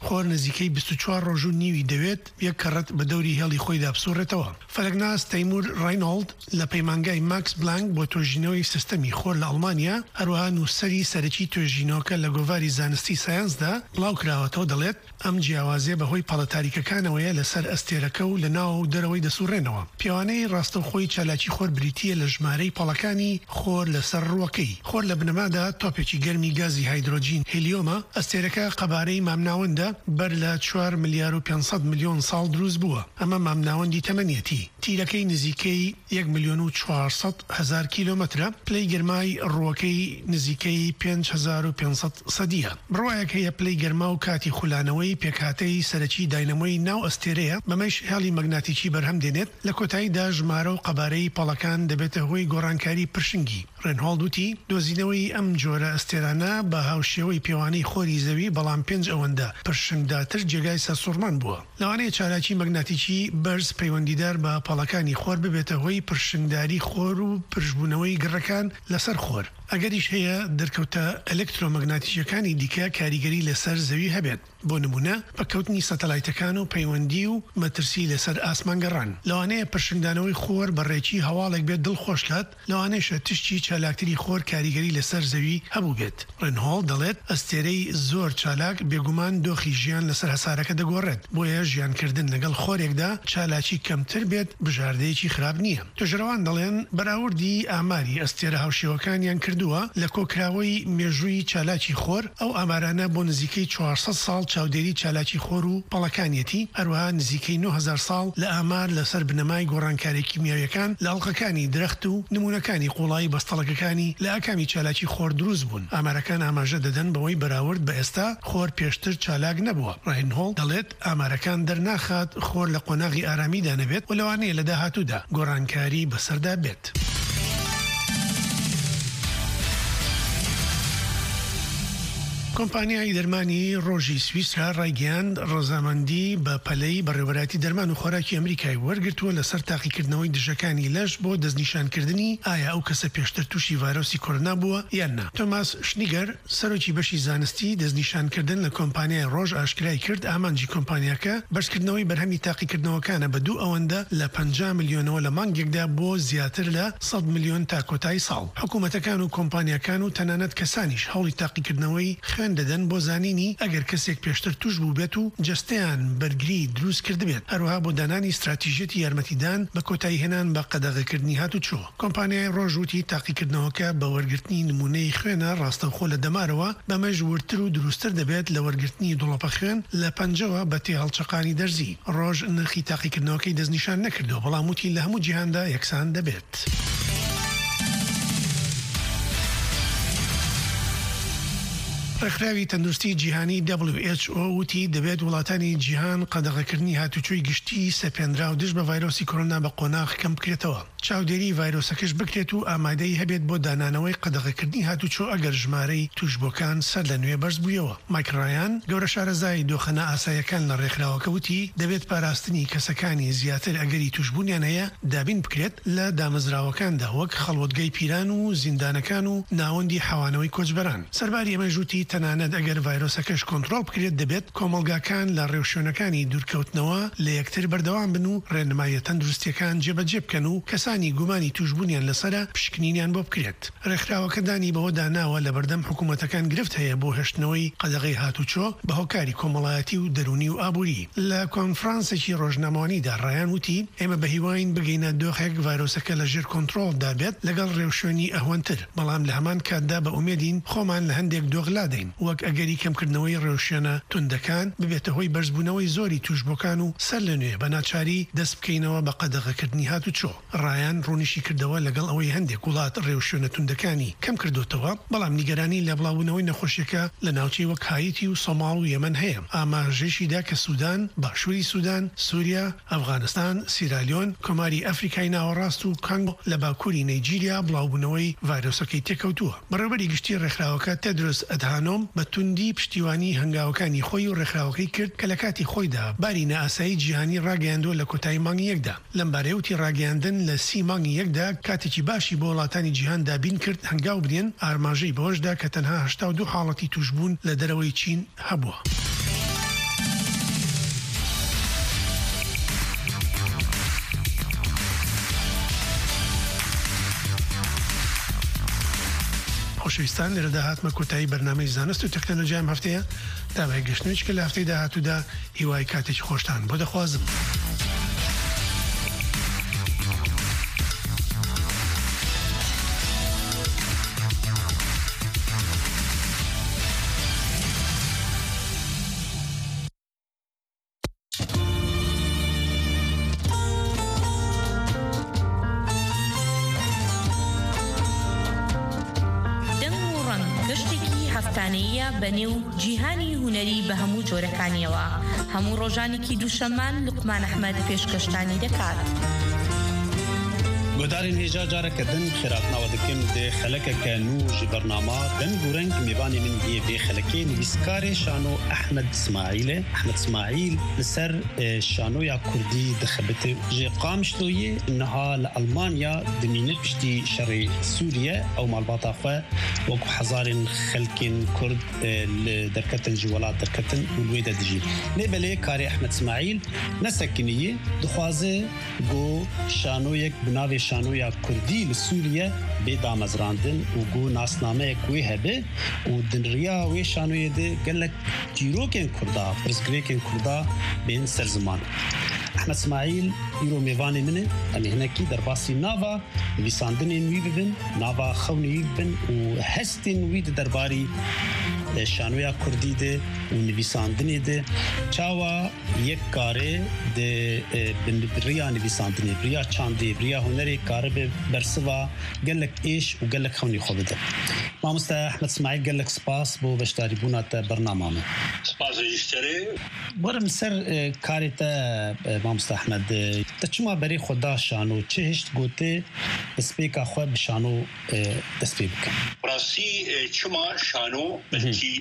خۆر نزیکەی بیست و چوار ڕۆژ و نیوی دەوێت یەک کەڕەت بە دەوری هێڵی خۆی دابسوڕێتەوە. فەلەکناس تەیمور ڕاینۆڵد لە پەیمانگای ماکس بلانک بۆ تۆژینەوەی سیستەمی خۆر لە ئەڵمانیا هەروەها نووسەری سەرەکی توێژینەوەکە لە گۆڤاری زانستی ساینسدا بڵاو کراوەتەوە دەڵێت ئەم جیاوازیە بەهۆی پەڵە تاریکەکانەوەیە لەسەر ئەستێرەکە و لە ناو دەرەوەی دەسوڕێنەوە. پیاوانەی ڕاستەوخۆی چالاکی خۆر بریتیە لە ژمارەی پەڵەکانی خۆر لەسەر ڕووەکەی. خۆر لە بنەمادا تۆپێکی گەرمی گازی هایدرۆجین هلیۆمە. ئەستێرەکە قەبارەی مامناوەندە بەر لە چوار ملیار و پێنجسەد میلیۆن ساڵ دروست بووە. ئەمە مامناوەندی تەمەنیەتی. تیرەکەی نزیکەی یەک ملیۆن و چوارسەد هەزار کیلۆمەترە. پلەی گەرمای ڕووەکەی نزیکەی پێنج هەزار و پێنجسەد سەدیە. بڕواایەک هەیە پلەی گەرما و کاتی خولانەوەی پێکهاتەی سەرەکی داینەمۆی ناو ئەستێرەیە بەمەش هێڵی مەگناتیکی بەرهەم دێنێت. لە کۆتاییدا ژمارە و قەبارەی پەڵەکان دەبێتە هۆی گۆڕانکاری پرشنگی. ڕێنهۆڵد وتی دۆزینەوەی ئەم جۆرە ئەستێرانە بە هاوشێوەی پێوانەی خۆری زەوی بەڵام پێنج ئەوەندە پرشنگداتر جێگای سەرسوڕمان بووە. لەوانەیە چالاکی مەگناتیکی بەرز پەیوەندیدار بە پەڵەکانی خۆر ببێتە هۆی پرشنگداری خۆر و پرشبوونەوەی گڕەکان لەسەر خۆر. ئەگەریش هەیە دەرکەوتە ئەلکترۆمەگناتیکەکانی دیکە کاریگەری لەسەر زەوی هەبێت. بۆ نمونە بەکەوتنی سەتەلایتەکان و پەیوەندی و مەترسی لەسەر ئاسمانگەڕان. لەوانەیە پرشنگدانەوەی خۆر بەڕێکی هەواڵێک بێت دڵخۆشکات. لەوانەیە تشتی چالاکتری خۆر کاریگەری لەسەر زەوی هەبوو بێت. ڕێنهۆڵ دەڵێت ئەستێرەی زۆر چالاک بێگومان دۆخی ژیان لەسەر هەسارەکە دەگۆڕێت. بۆیە ژیانکردن لەگەڵ خۆرێکدا چالاکی کەمتر بێت بژاردەیەکی خراپ نییە. توێژەرەوان دەڵێن بەراوردی ئاماری ئەستێرە هاوشێوەکانیان کردووە لە کۆکراوەی مێژووی چالاکی خۆر. ئەو ئامارانە بۆ نزیکەی چوارسەد ساڵ چاودێری چالاکی خۆر و پەڵەکانیەتی. هەروەها نزیکەی نۆ هەزار ساڵ لە ئامار لەسەر بنەمای گۆڕانکاری کیمیاویەکان لە ئەڵقەکانی درەخت و نمونونەکانی قوڵایی بەستەڵەکەکانی لە ئاکامی چالاکی خۆر دروست بوون. ئامارەکان ئاماژە دەدەن بەوەی بەراورد بە ئێستا خۆر پێشتر چالاک نەبووە. ڕاینهۆڵ دەڵێت ئامارەکان دەرناخات خۆر لە قۆناغی ئارامیدا نەبێت و لەوانەیە لە داهاتوودا گۆڕانکاری بەسەردا بێت. کۆمپانیای دەرمانی ڕۆژی سویسرا ڕایگەیاند ڕەزامەندی بە پەلەی بەڕێوەبەراتی دەرمان و خۆراکی ئەمریکای وەرگرتووە لەسەر تاقیکردنەوەی دژەکانی لەش بۆ دەستنیشانکردنی ئایا ئەو کەسە پێشتر تووشی ڤایرۆسی کۆرۆنا بووە یان نا. تۆماس شنیگەر سەرۆکی بەشی زانستی دەستنیشانکردن لە کۆمپانیای ڕۆژ ئاشکرای کرد ئامانجی کۆمپانیاکە بەشکردنەوەی بەرهەمی تاقیکردنەوەکانە بە دوو ئەوەندە لە پەنجا ملیۆنەوە لە مانگێکدا بۆ زیاتر لە سەد ملیۆن تا کۆتایی ساڵ. حکوومەتەکان و کۆمپانیاکان و تەنانەت کەسانیش هەوڵی تاقیکردنەوەی خوێن دەدەن بۆ زانینی ئەگەر کەسێک پێشتر توش بوو بێت و جستیان بەرگری دروست کرد بێت. هەروەها بۆ دانانی استراتیژێتی یارمەتیدان بە کۆتایی هێنان بە قەدەغەکردنی هاتوچۆ. کۆمپانیای ڕۆژوتی تاقیکردنەوەکە بە وەرگرتنی نمونەی خوێنە ڕاستەوخۆ لە دەمارەوە بەمەژ ورتر و دروستتر دەبێت لە وەرگرتنی دڵۆپە خوێن لە پەنجەوە بە تێ هەڵچەقانی دەرزی. ڕۆژ نرخی تاقیکردنەوەکەی دەستنیشان نەکردەوە بەڵام وتی لە هەموو جیهاندا یەکسان دەبێت. ڕێکخراوی تەندروستی جیهانی دبلیو ئێچ ئۆ وتی دەبێت وڵاتانی جیهان قەدەغەکردنی هاتوچۆی گشتی سەپێنرا و دژ بە ڤایرۆسی کۆرۆنا بە قۆناغ کەم بکرێتەوە. چاودێری ڤایرۆسەکەش بکرێت و ئامادەی هەبێت بۆ دانانەوەی قەدەغەکردنی هاتوچۆ ئەگەر ژمارەی توشبۆکان سەر لە نوێ بەرز بوویەوە. مایک ڕایان گەورە شارەزای دۆخەنە ئاسایەکان لە ڕێکخراوەکە وتی دەبێت پاراستنی کەسەکانی زیاتر ئەگەری توشبوونیان هەیە دابین بکرێت لە دامەزراوەکاندا وەک خەڵوەتگەی پیران و زیندانەکان و ناوەندی حەوانەوەی کۆچبەران. سەرباری ئەمە ژووتی تەنانەت ئەگەر ڤایرۆسەکەش کۆنتڕۆڵ بکرێت دەبێت کۆمەڵگاکان لە ڕێوشێنەکانی دوورکەوتنەوە لە یەکتر بەردەوام بن و ڕێنمایە تەندروستیەکان جێبەجێ بکەن و کەسانی گومانی توشبوونیان لەسرە پشکنینیان بۆ بکرێت. ڕێکخراوەکە دانی بەوە داناوە لە بەردەم حکوومەتەکان گرفت هەیە بۆ هێشتنەوەی قەدەغەی هاتوچۆ بە هۆکاری کۆمەڵایەتی و دەرونی و ئابووری. لە کۆنفرانسێکی ڕۆژنامەوانیدا ڕایان وتی ئێمە بە هیواین بگەینە دۆخێک ڤایرۆسەکە لە ژێر کۆنتڕۆڵدا بێت لەگەڵ ڕێوشێنی ئەهوەنتر بەڵام لە هەمان کاتدا بە ئومێدین خۆمان لە هەندێک دۆغلادەین وەک ئەگەری کەمکردنەوەی ڕێوشێنە توندەکان ببێتە هۆی بەرزبوونەوەی زۆری توشبۆکان و سەر لە نوێ بە ناچاری دەست بکەینەوە بە قەدەغەکردنی هاتوچۆ. ڕایان ڕوونیشی کردەوە لەگەڵ ئەوەی هەندێک وڵات ڕێوشێنە توندەکانی کەم کردوتەوە بەڵام نیگەرانی لە بڵاوبوونەوەی نەخۆشیەکە لە ناوچەی وەک هاییتی و سۆماڵ و یەمەن هەیە. ئاماژەیەشیدا کە سوودان، باشووری سوودان، سووریا، ئەفغانستان، سیرالیۆن، کۆماری ئەفریقای ناوەڕاست و کانگۆ لە باکووری نەیجیریا بڵاوبوونەوەی ڤایرۆسەکەی تێکەوتووە. بەڕێوەبەری گشتی ڕێکخراوەکە تێدرۆس ئەدهانۆم بە توندی پشتیوانی هەنگاوەکانی خۆی و ڕێکخراوەکەی کرد کە لە کاتی خۆیدا باری نائاسایی جیهانی ڕاگەیاندووە لە کۆتایی مانگی یەکدا. لەم بارەیەوتی ڕاگەیاندن لە سی مانگی یەکدا کاتێکی باشی بۆ وڵاتانی جیهان دابین کرد هەنگاو بدێن ئارماژەی بەوەشدا کە تەنها هەشتا و دوو حاڵەتی توشبوون لە دەرەوەی چین هەبووە. خۆشەویستان لێرە داهاتمە کۆتایی بەرنامەی زانست و تەکنۆلۆژی ئەم هەفتەیە داوای گەشتنویش کە لە هەفتەی داهاتوودا هیوای کاتێکی خۆشتان بۆ دەخوازم. بەنێو جیهانی هونەری بە هەموو جۆرەکانیەوە هەموو ڕۆژانێکی دووشەمان لوقمان ئەحمەد پێشکەشتانی دەکات. گۆدارین هێژا جارەکەدن خێراتناوە دەکەم دێ خەلەکەکە نو ji بەرنامە دەنگ و رەنگ میوانی من هەیە بێ خەلەکەی نویسکارێ شانۆ ئەحمەد اسماعیلێ ئەحمەد اسماعیل لەسەر شانۆیا کوردی دەخەبێتێ ژێ قامشتۆیە نەها لە ئەڵمانیا دمینێت پشتی شەڕی سووریە ئەو ماڵباتە خوێ وەکو حەزارین خەلکین کورد دەرکەتن ji وڵات دەرکەتن و لێ دەدژین لێ بەلێ کارێ ئەحمەد اسماعیل نەسەکنیە دخوازێ گۆ شانۆیەک بناوێ شانۆیا کوردی لە سووریە بێ دامەزراندن و گۆ ناسنامەیەک وێ هەبێ و دنریا وێ شانۆیە دێ گەلک چیرۆکێن کووردا پرسگرێکên کووردا بێن سەر زمان. ئەحمەد اسماعیل ئیرۆ میوانی منێ ئەمێ هەنێکی دەرباسی ناوا نویساندنên wî bibin nava xewnê wî bibin û hestên wî di derbarî şanoya Kurdî de û nivîsandinê de çawa yek karê de riya nivîsandinê riya çandê riya hunerê karibe bersiva gelek êş û gelek xewnî xwe bide. Mamoste Ehmed İsmail gelek spas bo beşdarîbûna te bernama me. Spas jîsterê Werim ser karê te Mamoste Ehmed te çima berê xwe da şano çi hişt gotê destpêka xwe bi şano dest pê bikin. Rastî çima şano belkî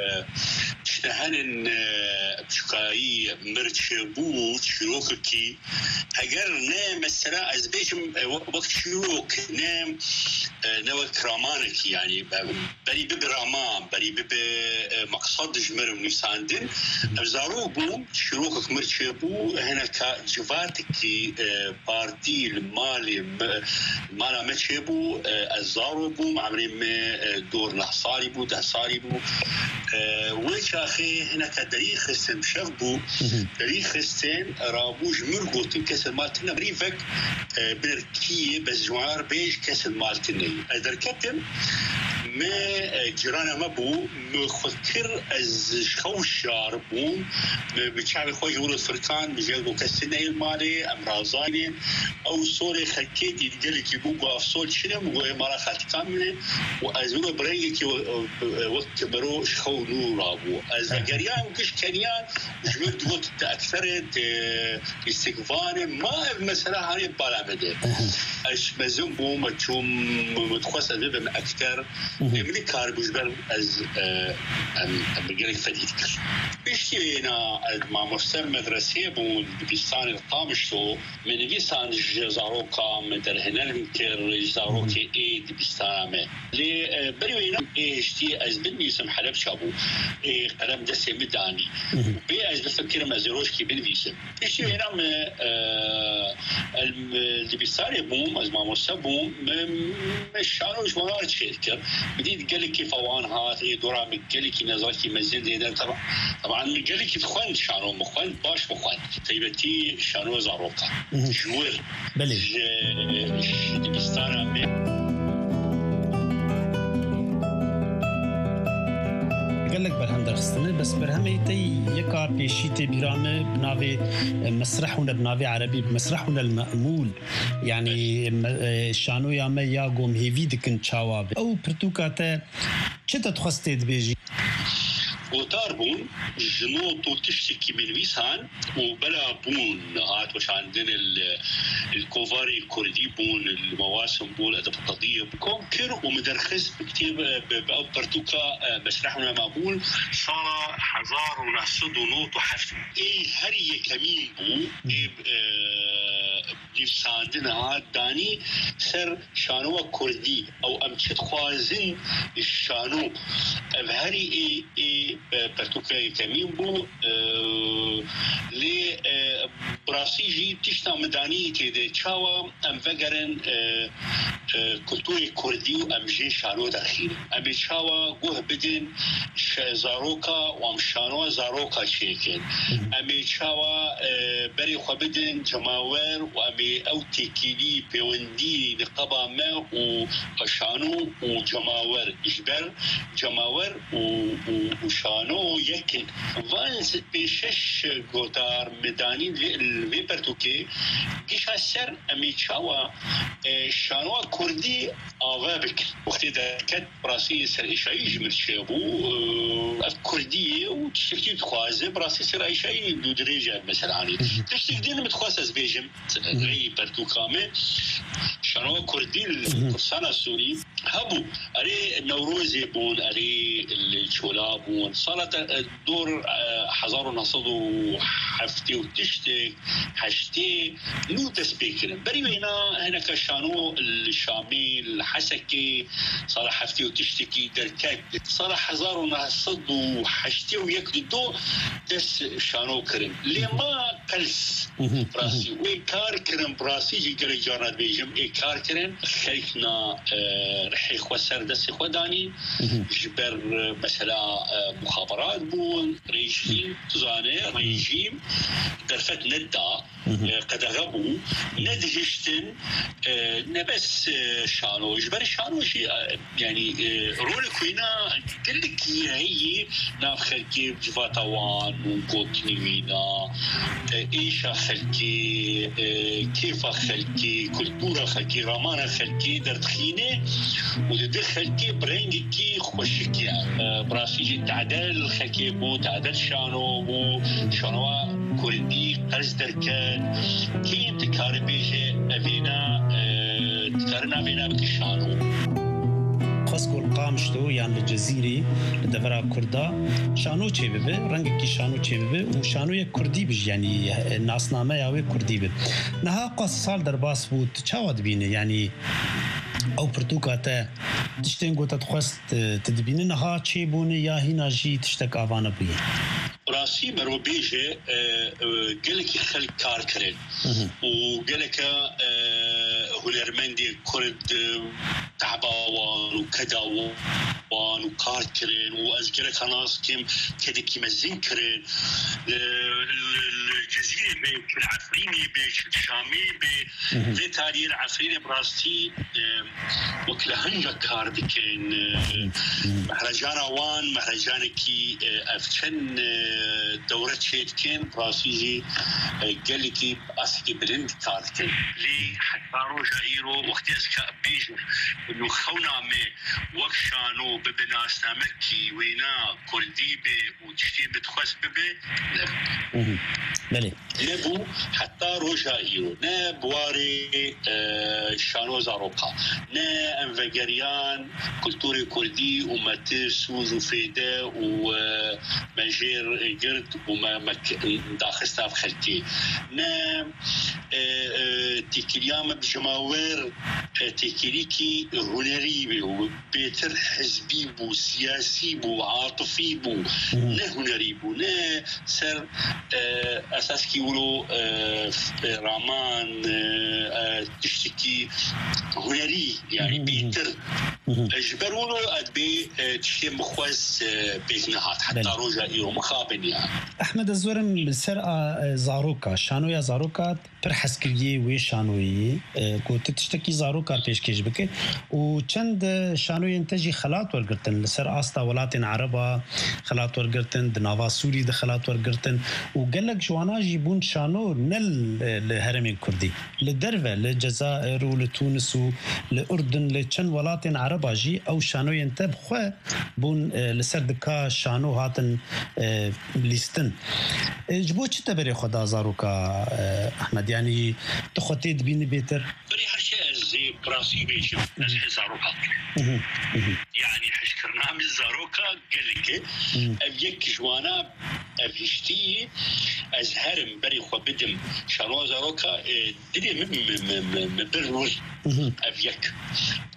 ştehenên çikayî mirçebû çîrokekî eger ne mesela ez bêjim wek çîrok ne ne wek ramanekî yani berî bibe raman berî bibe maqsad ji mir nivîsandin ev zarok bû çîrokek mirçebû hineka civatekî partî li malê mala me çêbû ez zarok bûm emerê me dor neh salî bû deh salî bû wê çaxê hineka derî xistin şev bû derî xistin rabû ji mir gotin kesên maltine berîvek birkiyê bezjwar bêj kesên maltinê ez derketim me cîrana me bû me xwe kir ez xew şar bûm bi çavê xwe ji wir firkan bijê bo kesê neyê malê em razanên ew solê xelkê gelekî bû gu ev sol çinim gu ê mala xeltikan mine û ez wir birengekî wek bero ji xew nû rabû ez vegeriyan giş keniyan ji wir got te ekserê te îstikvanê ma ev mesela hanê bala me de ez mezin bûm çûm dixwest ez bibim ekter منی کار بوجبر از ام بگیرک فدید کرد. بیشتر اینا ماموستر مدرسه بود دبستان القامشتو من ویسان جزاروکا مدرهنل کر جزاروکی ای دبستان لی بروینا ایشتی از بنویسم حلب شابو ای قلم دستی مدانی بی از بفکرم از روش کی بنویسم. بیشتر اینا م الدبستان بوم از ماموستر بوم مشانوش منار چیز کرد. بديت قال لك كيف اوان هات هي دورا قال لك نزلتي مزيد ده طبعا طبعا قال لك تخوان شانو مخوان باش مخوان تيبتي شانو زاروكا شوير بلي دبستان قال لك برهم درخستنه بس برهمي تي يكا بيشي تي بيرامه بناوي مسرحنا بناوي عربي مسرحنا المأمول يعني شانو يا ما يا قوم هيفي دكن تشاواب او برتوكاته چتا تخستي دبيجي وتار بون جنوط وتشتكي من ويسان وبلا بون هات وش عندنا الكوفاري الكردي بون المواسم بون أدب القضية بكون كر ومدرخز بكتير بأو برتوكا بشرحنا مقبول صار حزار ونحصد ونوط وحفظ إيه هري كمين بو إيه نفساندنا هات داني سر شانو كردي أو أمشت خوازن الشانو هري إيه إيه برتوكا كمين بو لي براسيجي تشتا مداني تيدي تشاوا ام فقرن كلتوري كردي وام جي شانو داخل ام تشاوا قوه بدن زاروكا وام شانو زاروكا شيكين ام تشاوا بري خو بدن جماور وام او تيكيلي بيوندي نقبا ما وشانو وجماور اجبر جماور وشانو يكن فالز بشش قطار مداني اللي برتوكي كيش هالسر امي تشاوا شانوا كردي اوابك وقت ذاك براسي سر اشاي جمل شابو الكرديه وتشتكي تخوازه براسي سر اشاي دو درجه مثلا يعني تشتكي دين متخصص بيجم غي برتوكامه شانوا كردي القرصان السوري هبو اري نوروزي بون اري الشولاب بون صارت دور حزارو نصدو حفتي وتشتك حشتي نو تسبيكر بري وينا هنا كشانو الشامي الحسكي صار حفتي وتشتكي دركات صار حزارو نصدو حشتي ويكدو دس شانو كرم لما قلس براسي ويكار كرم براسي جيجري جانات بيجم ايكار كرم خيخنا رحي خوسر دس خوداني جبر مثلا مخابرات بون ريجيم تزاني ريجيم درفت ندا قد غبو ندهشتن نبس شانو جبر شانو شي يعني رولك وينا قلك هي نافخلكي بجفاتوان وقوتني وينا ايش خلكي كيف خلكي كلتورة خلكي رامانة خلكي دردخينة ودخلكي برينجكي خوشكي براسيجي تعدل خلكي بو تعدل شانو بو شانوا كردي قرز دركان كيم تكار بيجي أفينا تكارنا فينا بكشانو خاص قول قامشتو يعني الجزيري لدفرا كردا شانو چه ببه رنگ کی شانو چه ببه و شانو یک کردی بج يعني ناسنامه یاوی کردی ببه نها قاس سال در باس بود چاود بینه يعني او پرتوکاته تشتین گوتا تخواست تدبینه نها چه بونه یا هینا جی تشتک آوانه بگه راسي مرو بيجي قالك يخلي كار كرين وقالك هولرمندي كرد تعباوان وكداوان وكار كرين وأذكرك ناس كم كده كم الزين كرين الجزيرة بي العفريني بي الشامي بي ذي تاريخ العفريني براستي وكلهنجا كار دكين مهرجان وان مهرجانكي أفتشن دورة شيء كان براسيجي قال لي أسكي بلند كارتين لي حتى رجع إيرو وقت أسكا بيجو إنه خونا مي وكشانو ببناس نامكي وينا كردي بي وتشتي بتخص ببي بلي نبو حتى رجع إيرو نا بواري شانو زاروكا نا انفجريان كولتوري كردي وماتير سوز وفيدا ومجير قرد وما مك داخل ستاف خلتي نام تيكليام بجماور تيكليكي هنري بو بيتر حزبي بو سياسي بو عاطفي بو نه هنري بو نه سر اساس كي يقولوا رامان تشتكي هنري يعني بيتر اجبروا ادبي تشتي مخوز بيكنهات حتى رجع يوم مخابن يعني احمد الزورم بالسرقه زاروكا شانو يا زاروكا پر حسكريه وي شانوي كنت تشتكي زاروكا بيشكيش بك وچند شانوي انتجي خلات ورغتن لسر استا ولاتن عربا خلات ورغتن دناوا سوري دخلات ورغتن وقالك جوانا جيبون شانو نل الهرم الكردي للدرفه للجزائر ولتونس والاردن لچن ولاتن عربا جي او شانو ينتب خو بون لسر دكا شانو هاتن ليستن جبو چ تبري خدا زاروكا احمد يعني تخطيت بيني بيتر بري حشا زي براسي بيش زاروكا يعني حشكرنا من زاروكا قال لك يك جوانا افيشتي ازهرم بري خو بدم شانو زاروكا دي من من برول افيك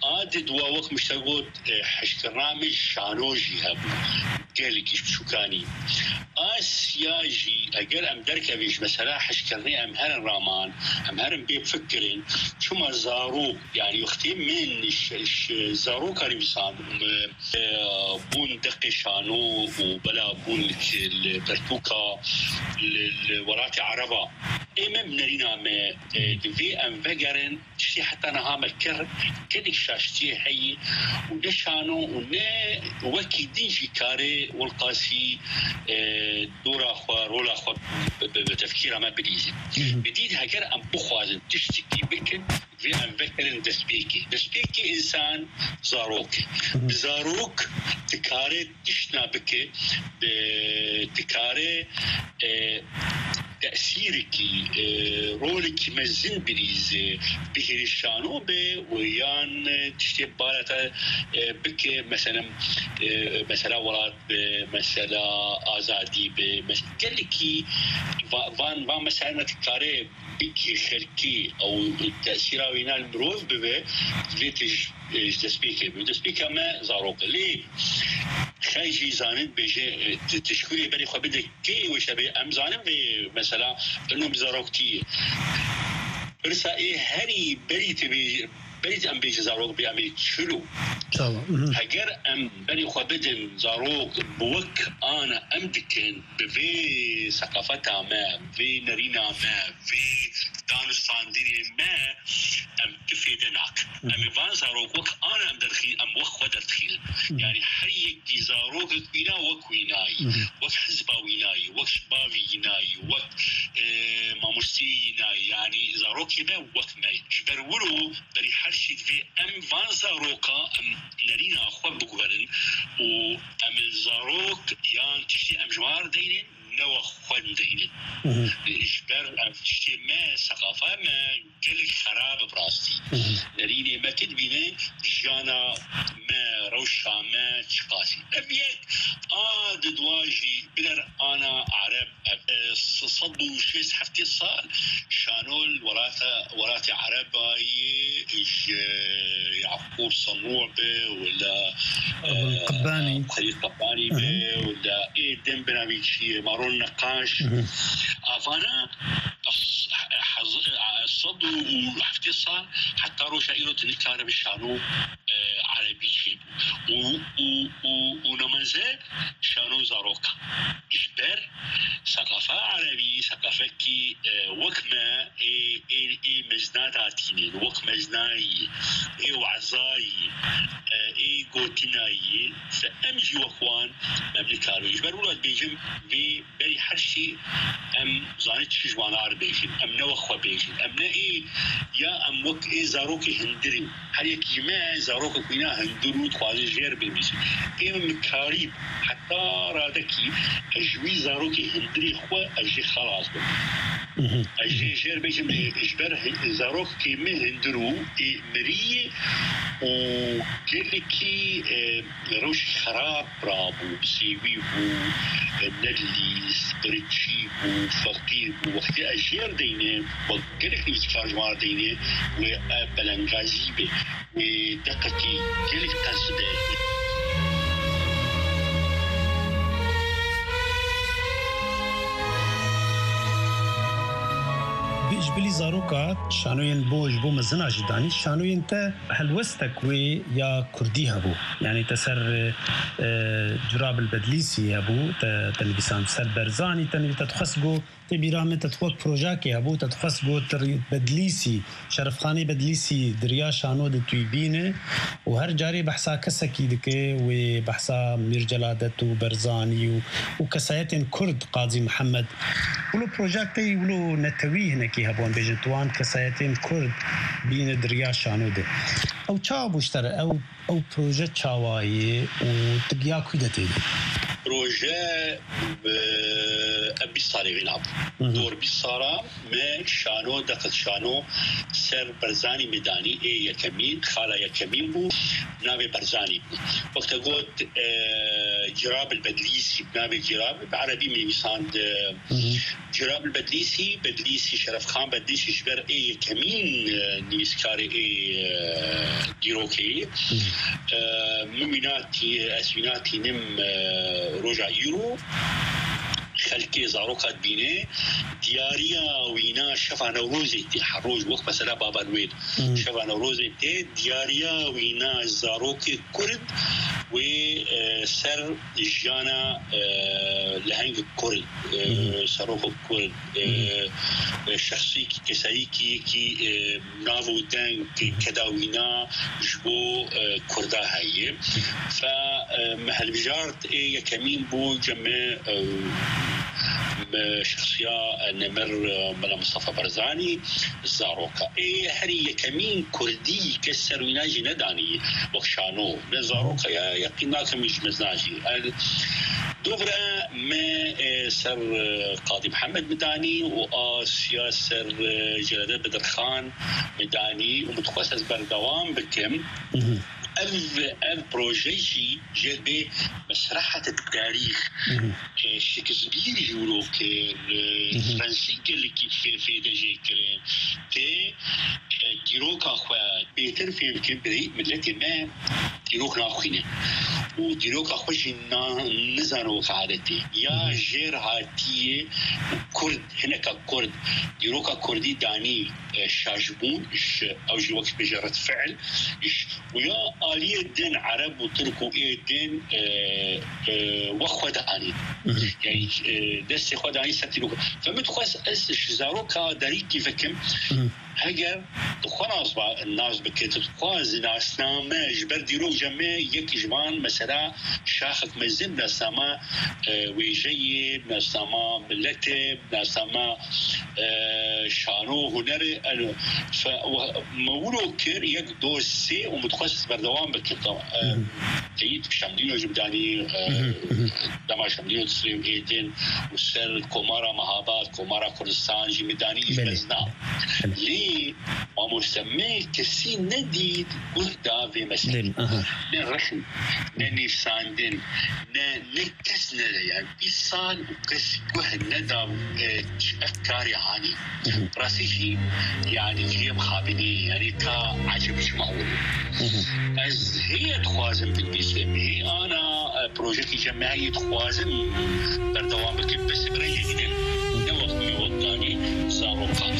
عاد دواوك مشتاقوت حشكرامج شانوجي هبو قالك إيش بشوكاني آسياجي أجر أم دركة بيش مثلا حشكرني أم هرن رامان أم هرن بيفكرين شو ما زاروك يعني يختم من إيش زاروك كريمسان بون دقي شانو وبلا بون البرتوكا الوراتي عربة إما بنرينا ما دفي أم فجرن شيء حتى أنا هعمل كر كده شاشتي هي ودشانو ونا وكي دينجي كاري والقاسي دورا خوا رولا خوا بتفكير ما بديزي بديد هكر أم بخوازن تشتكي بك في أم فكرن دسبيكي دسبيكي إنسان زاروك بزاروك تكاري تشنا بك تكاري تأثيرك رولك مزن بريز بهرشانو به ويان تشتي بالتا بك مثلا مثلا ولاد مثلا آزادي بمثلا قالك فان فان مثلا تكاري بك خلقي أو تأثيره وينا المروف به ليتج تسبيكه تسبيكه ما زاروك ليه خايجي زانت بيجي تشكري بري خو بدك كي وشبي ام زانم مثلا انه بزاروكتي برسا ايه هري بري تبي بريد ام بيجي زاروك بيعمل شلو هجر ام بري خو بدن زاروك بوك انا امدكن بفي ثقافتها ما في نرينا ما في دانستان ديني ما ام تفيدناك ام فان زاروك وك انا ام درخيل ام وك خو درخيل يعني حريك دي زاروك وينا وك ويناي وك حزبا ويناي وك شبابي يناي وك اه ماموستي يناي يعني زاروك ما وك ماي شبرولو بري حرشي في ام فان زاروكا ام نرينا خو بقبرن و ام الزاروك يعني تشتي ام جوار دينين نوع خوان دينين إجبار تشتي ما ثقافة ما كل خراب براستي نريني ما تدبينه جانا ما روشا ما تشقاسي أبيك آد دواجي بدر أنا عرب صدو شيس حفتي صال شانول وراتا وراتي عرباي يعقوب صنوع به ولا قباني خليل قباني به ولا إيه دم بنابيشي مارون نقاش أفانا صدو وحفتي صال حتى روشا إيرو تنكار بالشانو عربي شيء و و ونمزه شانو زاروكا إجبار ثقافة عربي ثقافة كي وكما إيه إيه إيه مزنات عتينين وكما زناي إيه وعزاي إيه قوتناي فأمجي وكوان مملكارو إجبار ولاد بيجم في بري حرشي أم زانت شجوان عربيجين أم نوخوا بيجين أم نائي يا أم وك إيه زاروكي هندري هل يكي ما زاروكي كوينا هندرو تخوازي جير بميسي إيه من كاريب حتى رادكي أجوي زاروكي هندري خوا أجي خلاص بم أجي جير بيجم إجبار زاروكي مه هندرو إيه مريه وكلكي روش خراب برابو بسيوي بو ندلي سبريتشي بو فقير بو وقت أجير دينه وكلك نيسكار جوار دينه وبلنغازي بي ودقتي كلك قصده بيجبلي زاروكا شانوين بوج بو مزنا جداني شانوين تا هلوستك وي يا كردي هبو يعني تسر جراب البدليسي هبو تنبيسان سر برزاني تنبي تتخسقو تبيرامن تتوق بروجاكي هبو تتخسقو بدليسي شرفخاني بدليسي دريا شانو دي تويبينه وهر جاري بحثا كسكي دكي وبحثا مير جلادتو برزاني وكسايتين كرد قاضي محمد ولو بروجاكتي ولو نتوي هناكي هبون بيجنتوان كسايتين كرد بين دريا شانو دي او تشاو بوشتر او او بروجه تشاواي وتقيا كودتي بروجه بيصاري غناب دور بيصارا ما شانو دقت شانو سر برزاني ميداني اي يكمين خالا يكمين بو نابي برزاني بو وقت قلت جراب البدليسي بنابي جراب بعربي من يساند جراب البدليسي بدليسي شرف خان بدليسي شبر اي يكمين نيسكاري اي ديروكي مميناتي اسويناتي نم روجا يورو خلكي زاروكات بينه دياريا وينا شفا نوروزي تي حروج وقت مثلا بابا الويل شفا نوروزي تي دياريا وينا زاروكي كرد وسر جانا لهنج كرد ساروكو كرد شخصي كسايكي كي نافو دان كداوينا جبو كردا هاي فمحل بجارت ايه كمين بو جمع شخصية نمر ملا مصطفى برزاني زاروكا إيه هري كمين كردي كسر ويناجي نداني وخشانو زاروكا يقيناك مش مزناجي دوغرا ما سر قاضي محمد مداني وآسيا سر جلالة بدر خان مداني ومتخصص بردوام بكم ألف ألف بروجيجي جلبي مسرحة التاريخ شكسبير يورو كان فرنسي اللي كيف في دجي كرين تي ديروك أخوات بيتر في يمكن بريء ملتي ما ديروك ناخينه وديروك أخوش نزانو قاعدتي يا جير هاتيه كرد هناك كرد ديروك كردي داني شاجبون أو جي وقت بجرة فعل ويا آلية دين عرب وترك وإيدين وخوة آني يعني دست خود آني ستلوك فمتخص أس شزاروكا داريكي فكم هجر خلاص بقى الناس بكتب خلاص ناس نامه جبر ديرو جمع يك جوان مثلا شاخك مزن ناس نامه ويجي ناس نامه ملته ناس نامه شانو هنر فمولو كير يك دوسي ومتخصص بردوام بكتب تيجي شامدينو جبداني دما شامدينو تسريم ايدين وسر كومارا مهابات كومارا كردستان جمداني جمزنا ليه ومسمى كسي نديد وهدا في مثلا نرخن ننفساندن نكسنا يعني بيصال وكس وهد ندى أفكاري عاني راسيشي يعني جيب خابني يعني كعجبش معقول از هي تخوازم بالنسبة هي أنا بروجكتي جماعي تخوازم بردوام بكي بس بريجي جدا نوقت ميوطاني زاروقا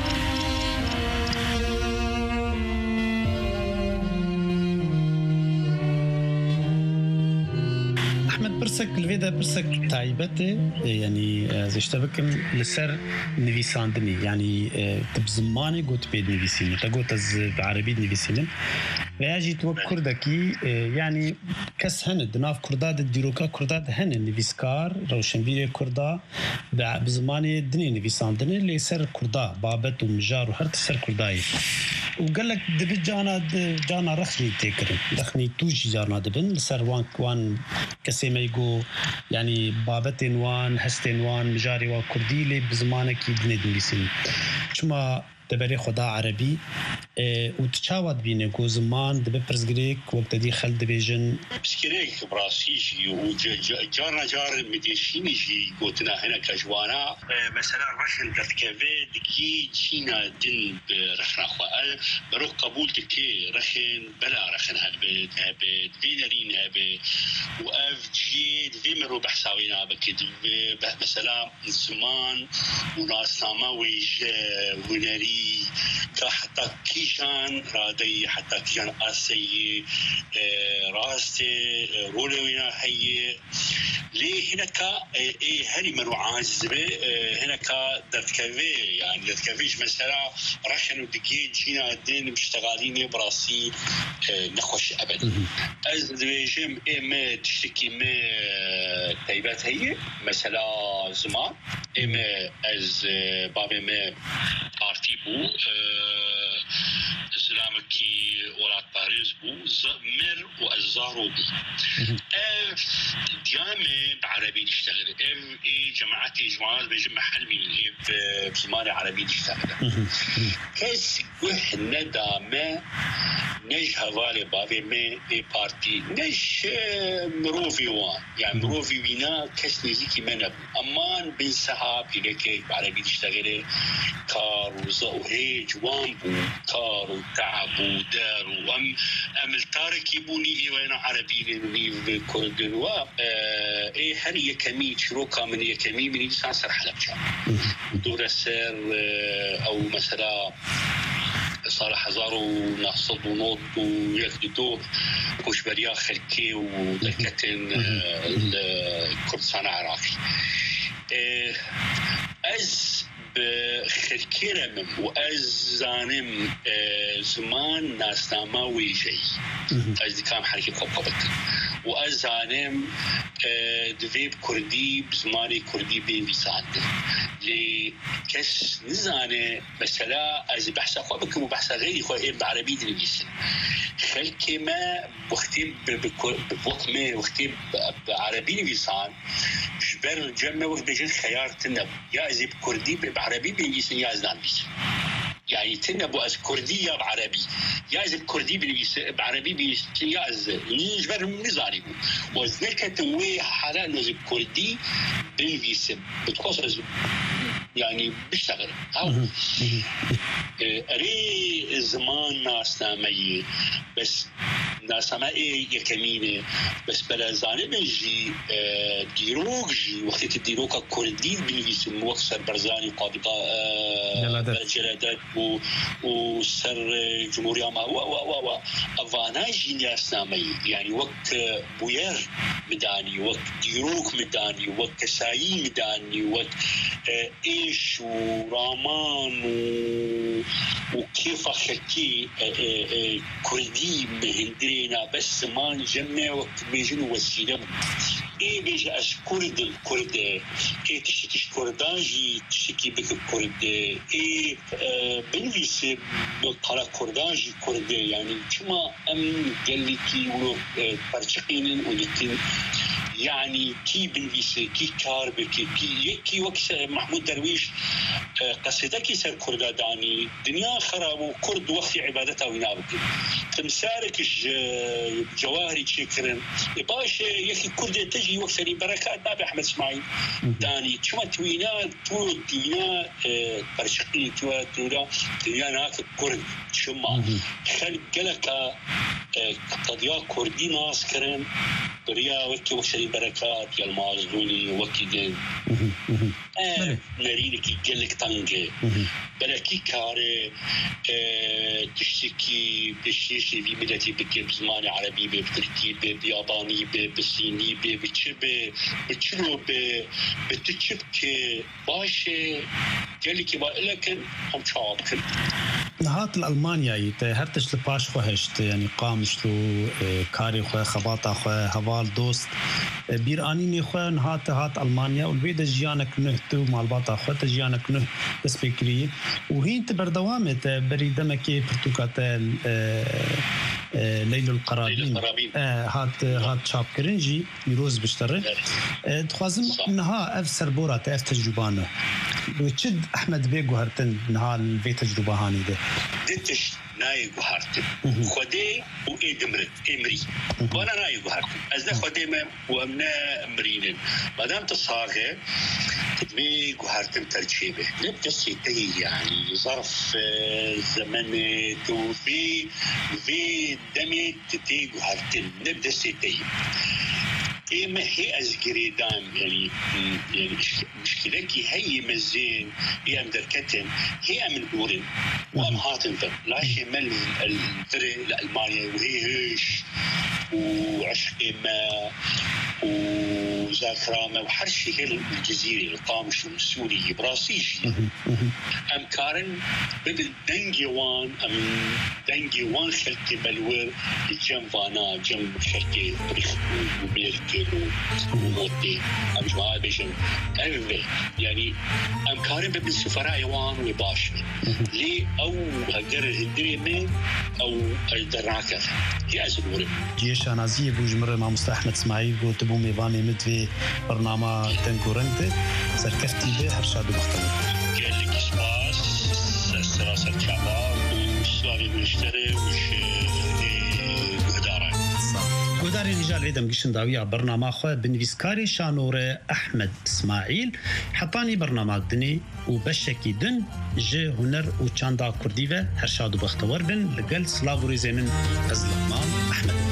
برسك الفيدا برسك تايبته يعني زشتبكم لسر نفيساندني يعني تبزماني قلت بيد نفيسين تقول تز بعربي نفيسين ويجي توب كردكي يعني كس هن دناف كرداد الديروكا كرداد هن نفيسكار روشنبير كردا بزماني دني نفيساندني اللي سر كردا بابت ومجار وهرت سر كرداي وقال لك دبي جانا جانا رخني تكرم رخني توجي جانا دبن سر وان وان كسيما يقول يعني بابتين وان هستين وان مجاري وكردي لي بزمانك يدند نفيسين شما دبري خدا عربي اه وتشاود بينه كو زمان دبي برزغريك وقت دي خلد بيجن بسكريك براسيجي وجارنا جار مديشيني جي قوتنا هنا كجوانا اه مثلا رشن دتكافي دكي جينا دين برخنا خوال بروح قبول دكي رخن بلا رخن هبه هبه دينرين هبه واف جي دي مرو بحساوينا بكد مثلا زمان وناس ناما ويج ونري حتى كيشان رادي حتى كيشان آسي راستي رولوينا هي ليه هناك إيه هني منو عازبة هناك درتكافي يعني درتكافيش مثلا رشن ودقيق جينا الدين مشتغلين براسي نخوش أبدا از دويجم إيه ما تشتكي ما تايبات هي مثلا زمان إيه ما از بابي ما آرتيبو زلامكي ولات بو زمر وأزارو بو اف ديامة بعربي نشتغل اف اي جماعتي جماعات بجمع حلمي اف بزمانة عربي نشتغل كس وح ندامة نج هوالي بابي مي اي بارتي نج مروفي وان يعني مروفي وينا كس نزيكي منب امان بن سحاب لكي بعربي نشتغل كار وزوهيج وان بو كار وتعب ودار وام ام التاركي بوني وانا عربي لي كردن و اي هريه كمي شروكا من يكمي من انسان سر حلبجا دور السر او مثلا صالح هزارو نقصد ونوط ويكدو كوشبريا خلكي ودكتن الكردستان العراقي از بخلكيرم وأز زانم زمان ناسنامه ويجي از دكام حركي كوكبت وأز زانم دويب كردي بزماني كردي بين بيساند لكس نزانه مثلا از بحث أخوة وبحث غيري خواه بعربي دنيسن خلكي ما بختيب بوكمه وختيب بعربي نبيسان جبر جمع وقت بجن خيار تنب يا ازي بكردي بعربي بنجيسن يا ازنان بيسن يعني تنبو از كردي يا بعربي يا ازي بكردي بعربي بيسن يا از نجبر نزاني وزنك تنوي حالا نزي بكردي بنجيسن بتخصص يعني بيشتغل هاو اري زمان ناس نامي بس ناس نامي يكمينه بس بلا زاني بنجي ديروك جي وقت الديروك كردي بنجيسم وكسر برزاني قابقة جلادات وسر جمهورية ما و و و افانا جي ناس نامي يعني وقت بوير مداني وقت ديروك مداني وقت كسايي مداني وقت ايش ورامان وكيف خلكي كردي مهندرينا بس ما نجمع وقت بيجنوا وسيلة ايه بيجي اش كرد الكرد ايه تشتش كردانجي تشتكي بك الكرد ايه بنفيس بقرا كردانجي كرد يعني كما ام قلتي ولو برشقين ولكن يعني كي بنفيسي كي كاربكي كي كي وقت محمود درويش قصيدك يسر كردا داني دنيا خراب وكرد وقت عبادتها وينابك تمسارك جواهري شكرا باش يخي كرد تجي وقت بركات نابي احمد اسماعيل داني شما توينا تو دينا برشقي تو تودا دنيا ناك كرد شما خل قلك قضيه كردي ناس كرن بريا وقت وقت بركات يا المازلوني وكيدين اه نريدك يجلك طنجة بلكي كاري اه تشتكي بشيشي في ملتي بكي بزمان عربي بتركي بياباني بالصيني بتشب بتشلو بتشبك باشي جلك لكن هم شعبك هات الألمانيا هرتش لباش خوهشت يعني قامش له كاري خواه خباطة خواه هوال دوست بيرانيني خواه هات هات ألمانيا والبيد جيانك نهتو مالباطة خواه تجيانك نه تسبيكري وهين تبردوامت بريدمكي برتوكات ليل القرابين هات هات شاب كرنجي يروز بشتره تخوازم نها اف سربورة اف تجربانه وتشد احمد بيغو هرتن نها الفي تجربه هاني ده دتش ناي غهرت خدي وادمرت امري وانا ناي غهرت ازنا خدي ما وامنا امرين مادام تصاغه تبي غهرت ترجيبه نبدا سيتي يعني ظرف زمن توفي في دمي تتي غهرت نبدا سيتي إيه ما هي أزجريدان يعني يعني مشكلتي هي مزين هي أمدركتن هي من أورن وأم هاتن لا شيء من الفرق الألمانيا وهي هش وعشق ما وزاكرامة وحر شيء الجزيرة القامش والسوري براسيش أم كارن بدل دنجي وان أم دنجي وان خلقي بلور جم فانا جم خلقي بريخ وميركل وموتي أم جماعة بيشن أمي يعني أم كارن بدل سفراء وان وباشر لي أو هجر الهندري من أو الدراكة هي أزموري جيش نازي بوجمر مع مصطفى أحمد إسماعيل قلت بو ميفاني مدفي برنامج تنكورنت سركفتي به هرشاد مختلف قال لك سباس سراسة شعبان وشلاني مشتري وش قدارة قداري رجال عيدم قشن داوية برنامج خو بنفيسكاري شانور أحمد إسماعيل حطاني برنامج دني وبشكي دن جه هنر وچاندا كرديفه هرشاد بختور بن لقل سلاغوري زمن أزلمان أحمد